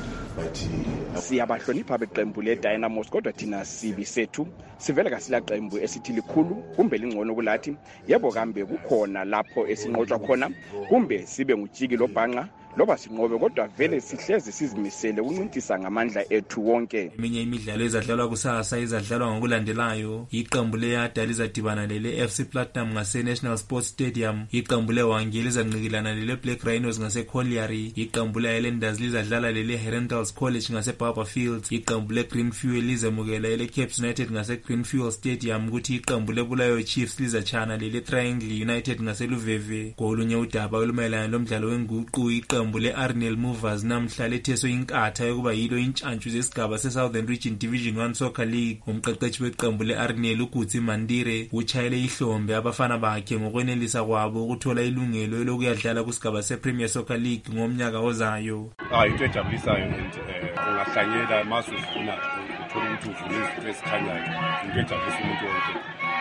Siyabahlonipha beqembu leDynamos kodwa thina sibi sethu sivele kasila qembu esithi likhulu kumbe lingcono kulathi. Yebo kambe kukhona lapho esinqotshwa khona kumbe sibe ngujikelo bhanqa loba sinqobe kodwa vele sihleze sizimisele ukuncintisa ngamandla ethu wonke. Eminye imidlalo ezadlalwa kusasa izadlalwa ngokulandelayo. Iqembu leYada lizadibana lele F C Platinum ngase National Sports Stadium. Iqembu leWangi lizanqikilana lele Black Rhinos ngase Colliery. Iqembu leHighlanders lizadlala lele Herentals College ngase Barber Fields. Iqembu leGreen Fuel lizamukela lele Cape United ngase Green Fuel Stadium. Kuthi iqembu leBulawayo Chiefs lizachana lele Triangle United ngase Luveve. Kolunye udaba olumayelana lomdlalo wenguqu iqembu iqembu le-Arnell Movers namhla letheso inkatha yokuba yilo intshantshu zesigaba se-Southern Region Division one Soccer League. Umqeqeshi weqembu le-Arnell uGutsi Mandire utshayele ihlombe abafana bakhe ngokwenelisa kwabo ukuthola ilungelo lokuyadlala kusigaba se-Premier Soccer League ngomnyaka ozayo. Ah, into ejabulisayo nje ungahlanyela masu ufuna uthola ukuthi uvune izinto ezikhanyayo. Into ejabulisa umuntu wonke.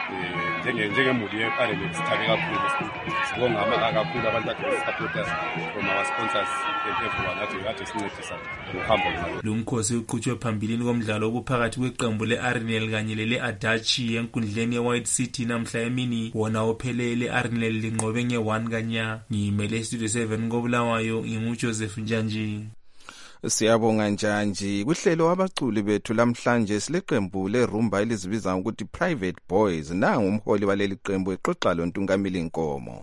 Njenge njengemuli ye-Arnell sithabe kakhulu sibonga kakhulu abantu supporters from our sponsors everyone athi kade sincedisa ngohambo lwabo. Lo mkhosi uqhutshwe phambilini komdlalo obuphakathi kweqembu le-Arnell kanye lele-Adachi enkundleni ye-White City namhla emini. Wona ophelele Arnell linqobe nge one kanya. Ngimele Studio seven koBulawayo nginguJoseph Njanji. Siyabonga Njanji. Kuhlelo abaculi bethu lamhlanje sileqembu lerumba elizibiza ukuthi Private Boys. Nangu umholi waleli qembu exoxa lo Ntungamili Nkomo.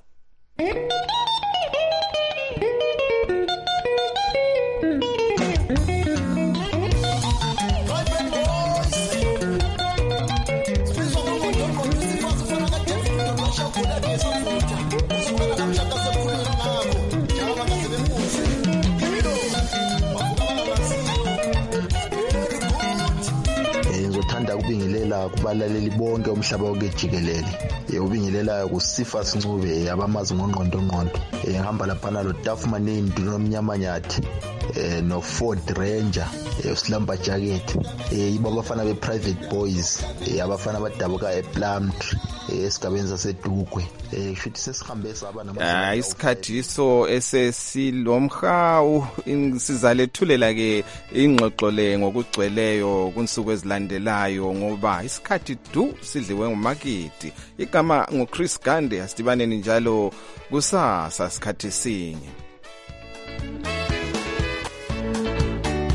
Ubingelela kubalaleli bonke umhlaba wonke jikelele. Ubingelela kuSifa Sincube abamazi ngongqondo ngqondo. Ehamba lapha lo Tafumane Nduno Mnyamanyathi eh no Ford Ranger usilamba jacket eh ibo abafana be Private Boys eh abafana abadabuka ePlumtree esigabeni sasedugwe eh kushuthi sesihambe saba nama ah isikhathi so esesilomhawu sizalethulela ke ingxoxo le ngokugcweleyo kunsuku ezilandelayo ngoba isikhathi du sidliwe ngumakiti. Igama ngoChris Gande asidibaneni njalo kusasa isikhathi sinye.